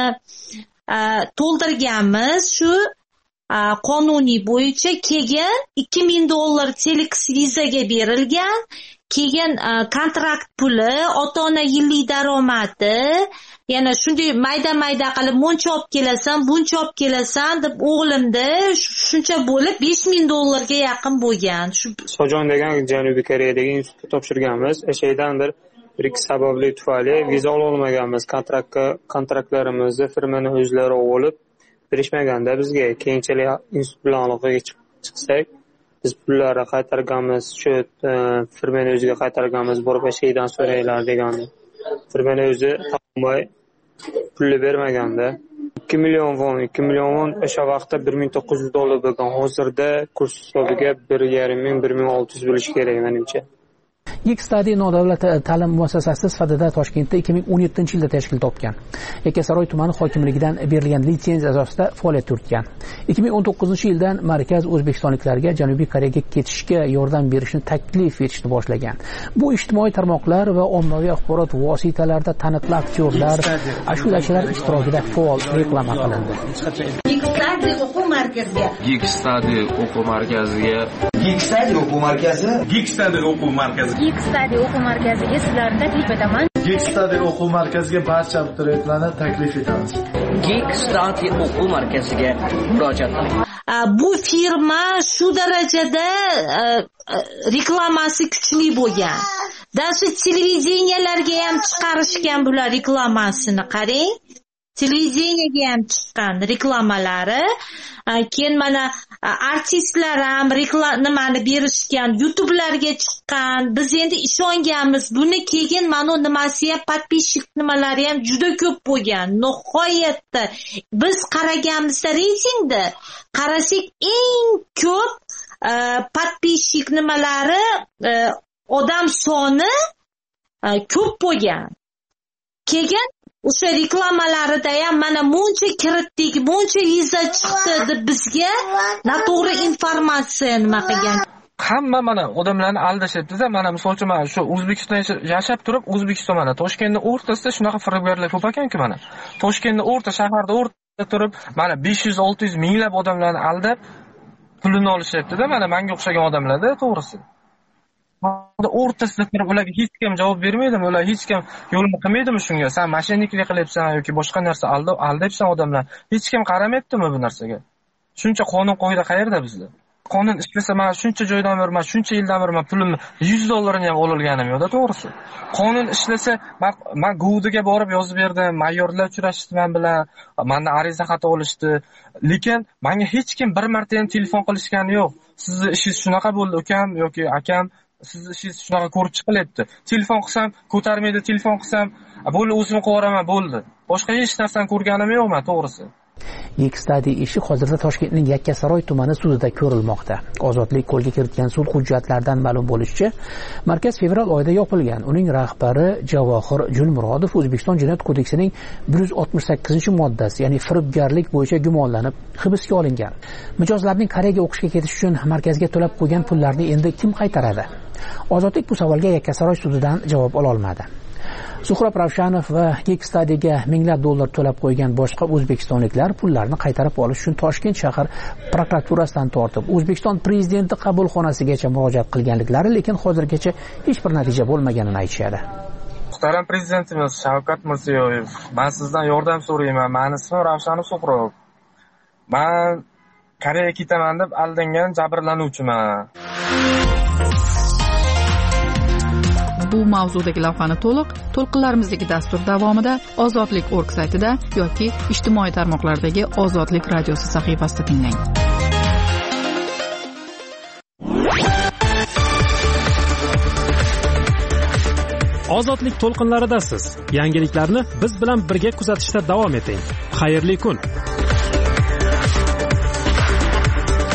to'ldirganmiz. Shu qonuniy bo'yicha keyin 2000 dollar telex vizaga berilgan. Keyin kontrakt puli, ota-ona yillik daromadi, yana shunday mayda-mayda qilib muncha olib kelasan, buncha olib kelasan deb o'g'limda shuncha bo'lib 5000 dollarga yaqin bo'lgan. Sojon degan Janubiy Koreyadagi institutga topshirganmiz. O'shadan bir ikki sababli tufayli viza ololmaganmiz. Kontraktlarimizni firmani o'zlari olib berishmaganda bizga keyinchalik institut bilan aloqaga chiqsak, biz pullarni qaytarganmiz, shu firmani o'ziga qaytarganmiz, borib shaydan so'raylar degandi. Firmani o'zi topmay pulni bermaganda 2 million won o'sha vaqtda 1900 dollar bo'lgan. Hozirda kurs hisobiga 1,5-1600 bo'lishi kerak menimcha. Geekstudy nodavlat ta'lim muassasasi sifatida Toshkentda 2017-yilda tashkil topgan. Yakkasaroy tumani hokimligidan berilgan litsenziya asosida faoliyat yuritgan. 2019-yildan markaz o'zbekistonliklarga Janubiy Koreyaga ketishga yordam berishni taklif etishni boshlagan. Bu ijtimoiy tarmoqlar va ommaviy axborot vositalarida taniqli aktyorlar, ashulachilar ishtirokida faol reklama qilindi. Geekstudy o'quv markaziga. Geekstudy o'quv markaziga. Geekstudy o'quv markazi. Geekstudy o'quv markazi. Geekstudy o'quv markaziga sizlarni taklif etaman. Geekstudy o'quv markaziga barcha abituriyentlarni taklif etamiz. Geekstudy o'quv markaziga murojaat qiling. Bu firma shu darajada reklamasi kuchli bo'lgan. Dashu televideniyalarga ham chiqarishgan bular reklamasini, qarang. Televideniyaga ham chiqqan reklamalari. Keyin mana artistlar ham nimani berishgan, YouTube'larga chiqqan. Biz endi ishonganmiz. Buni keyin mana nimasi ham подписчик nimalari ham juda ko'p bo'lgan. Nihoyatda biz qaraganimizda reytingda qarasak eng ko'p подписчик nimalari odam soni ko'p bo'lgan. Keyin o'sha reklamalarida ham mana muncha kiritdik, muncha viza chiqdi deb bizga noto'g'ri informatsiya nima qilgan. Hamma mana odamlarni aldashyapti-da. Mana misol uchun mana shu O'zbekistonda yashab turib, O'zbekiston mana Toshkentning o'rtasida shunaqa firibgarlar ko'p ekan-ku mana. Toshkentning shaharda o'rtada turib, mana 500-600 minglab odamlarni aldab pulini olishyapti-da. Mana menga o'xshagan odamlarda to'g'risi. O'rtasida turib ularga hech kim javob bermaydimi? Ular hech kim yo'lini qilmaydimi shunga? Sen mashinniklik qilyapsan yoki boshqa narsa aldayapsan odamlar. Hech kim qaramayaptimi bu narsaga? Shuncha qonun qoida qayerda bizda? Qonun ishlasa, men shuncha joydan beraman, shuncha yildan beraman pulimni 100 dollarini ham ololganim yo'q-da, to'g'risi. Qonun ishlasa, men Guvdiga borib yozib berdim, mayorlar uchrashdi men bilan, mendan ariza xat olishdi. Lekin menga hech kim bir marta ham telefon qilishgani yo'q. Sizni ishingiz shunaqa bo'ldi, ukam yoki akam, sizni ishingiz shunaqa ko'rib chiqilyapti. Telefon qilsam, ko'tarmaydi, telefon qilsam, bo'ldi o'zim qilib bo'ldi. Boshqa hech narsani ko'rganim yo'q men, to'g'risi. Geekstudy ishi hozirda Toshkentning Yakkasaroy tumani sudida ko'rilmoqda. Ozodlik qo'lga kiritgan sud hujjatlaridan ma'lum bo'lishicha, markaz fevral oyida yopilgan. Uning rahbari Javohir Julmurodov O'zbekiston Jinoyat kodeksining 168-moddasi, ya'ni firibgarlik bo'yicha gumonlanib hibsga olingan. Mijozlarning Koreyaga o'qishga ketish uchun markazga to'lab qo'ygan pullarni endi kim qaytaradi? Ozodlik bu savolga Yakkasaroy sudidan javob ola olmadi. Suhrob Ravshanov va Geekstudy'ga minglab dollar to'lab qo'ygan boshqa o'zbekistonliklar pullarni qaytarib olish uchun Toshkent shahar prokuraturasidan tortib O'zbekiston prezidenti qabulxonasigacha murojaat qilganliklari, lekin hozirgacha hech bir natija bo'lmaganini aytishadi. Muhtaram prezidentimiz Shavkat Mirziyoyev, men sizdan yordam so'rayman. Meni ismim Ravshan Suqrov. Men Koreyaga ketaman deb aldangan jabrlanuvchiman. Bu mavzudagi lavhani to'lqinlarimizdagi dastur davomida Ozodlik.org saytida yoki ijtimoiy tarmoqlardagi Ozodlik radiosi sahifasida tinglang. Ozodlik to'lqinlaridasiz. Yangiliklarni biz bilan birga kuzatishda davom eting. Xayrli kun.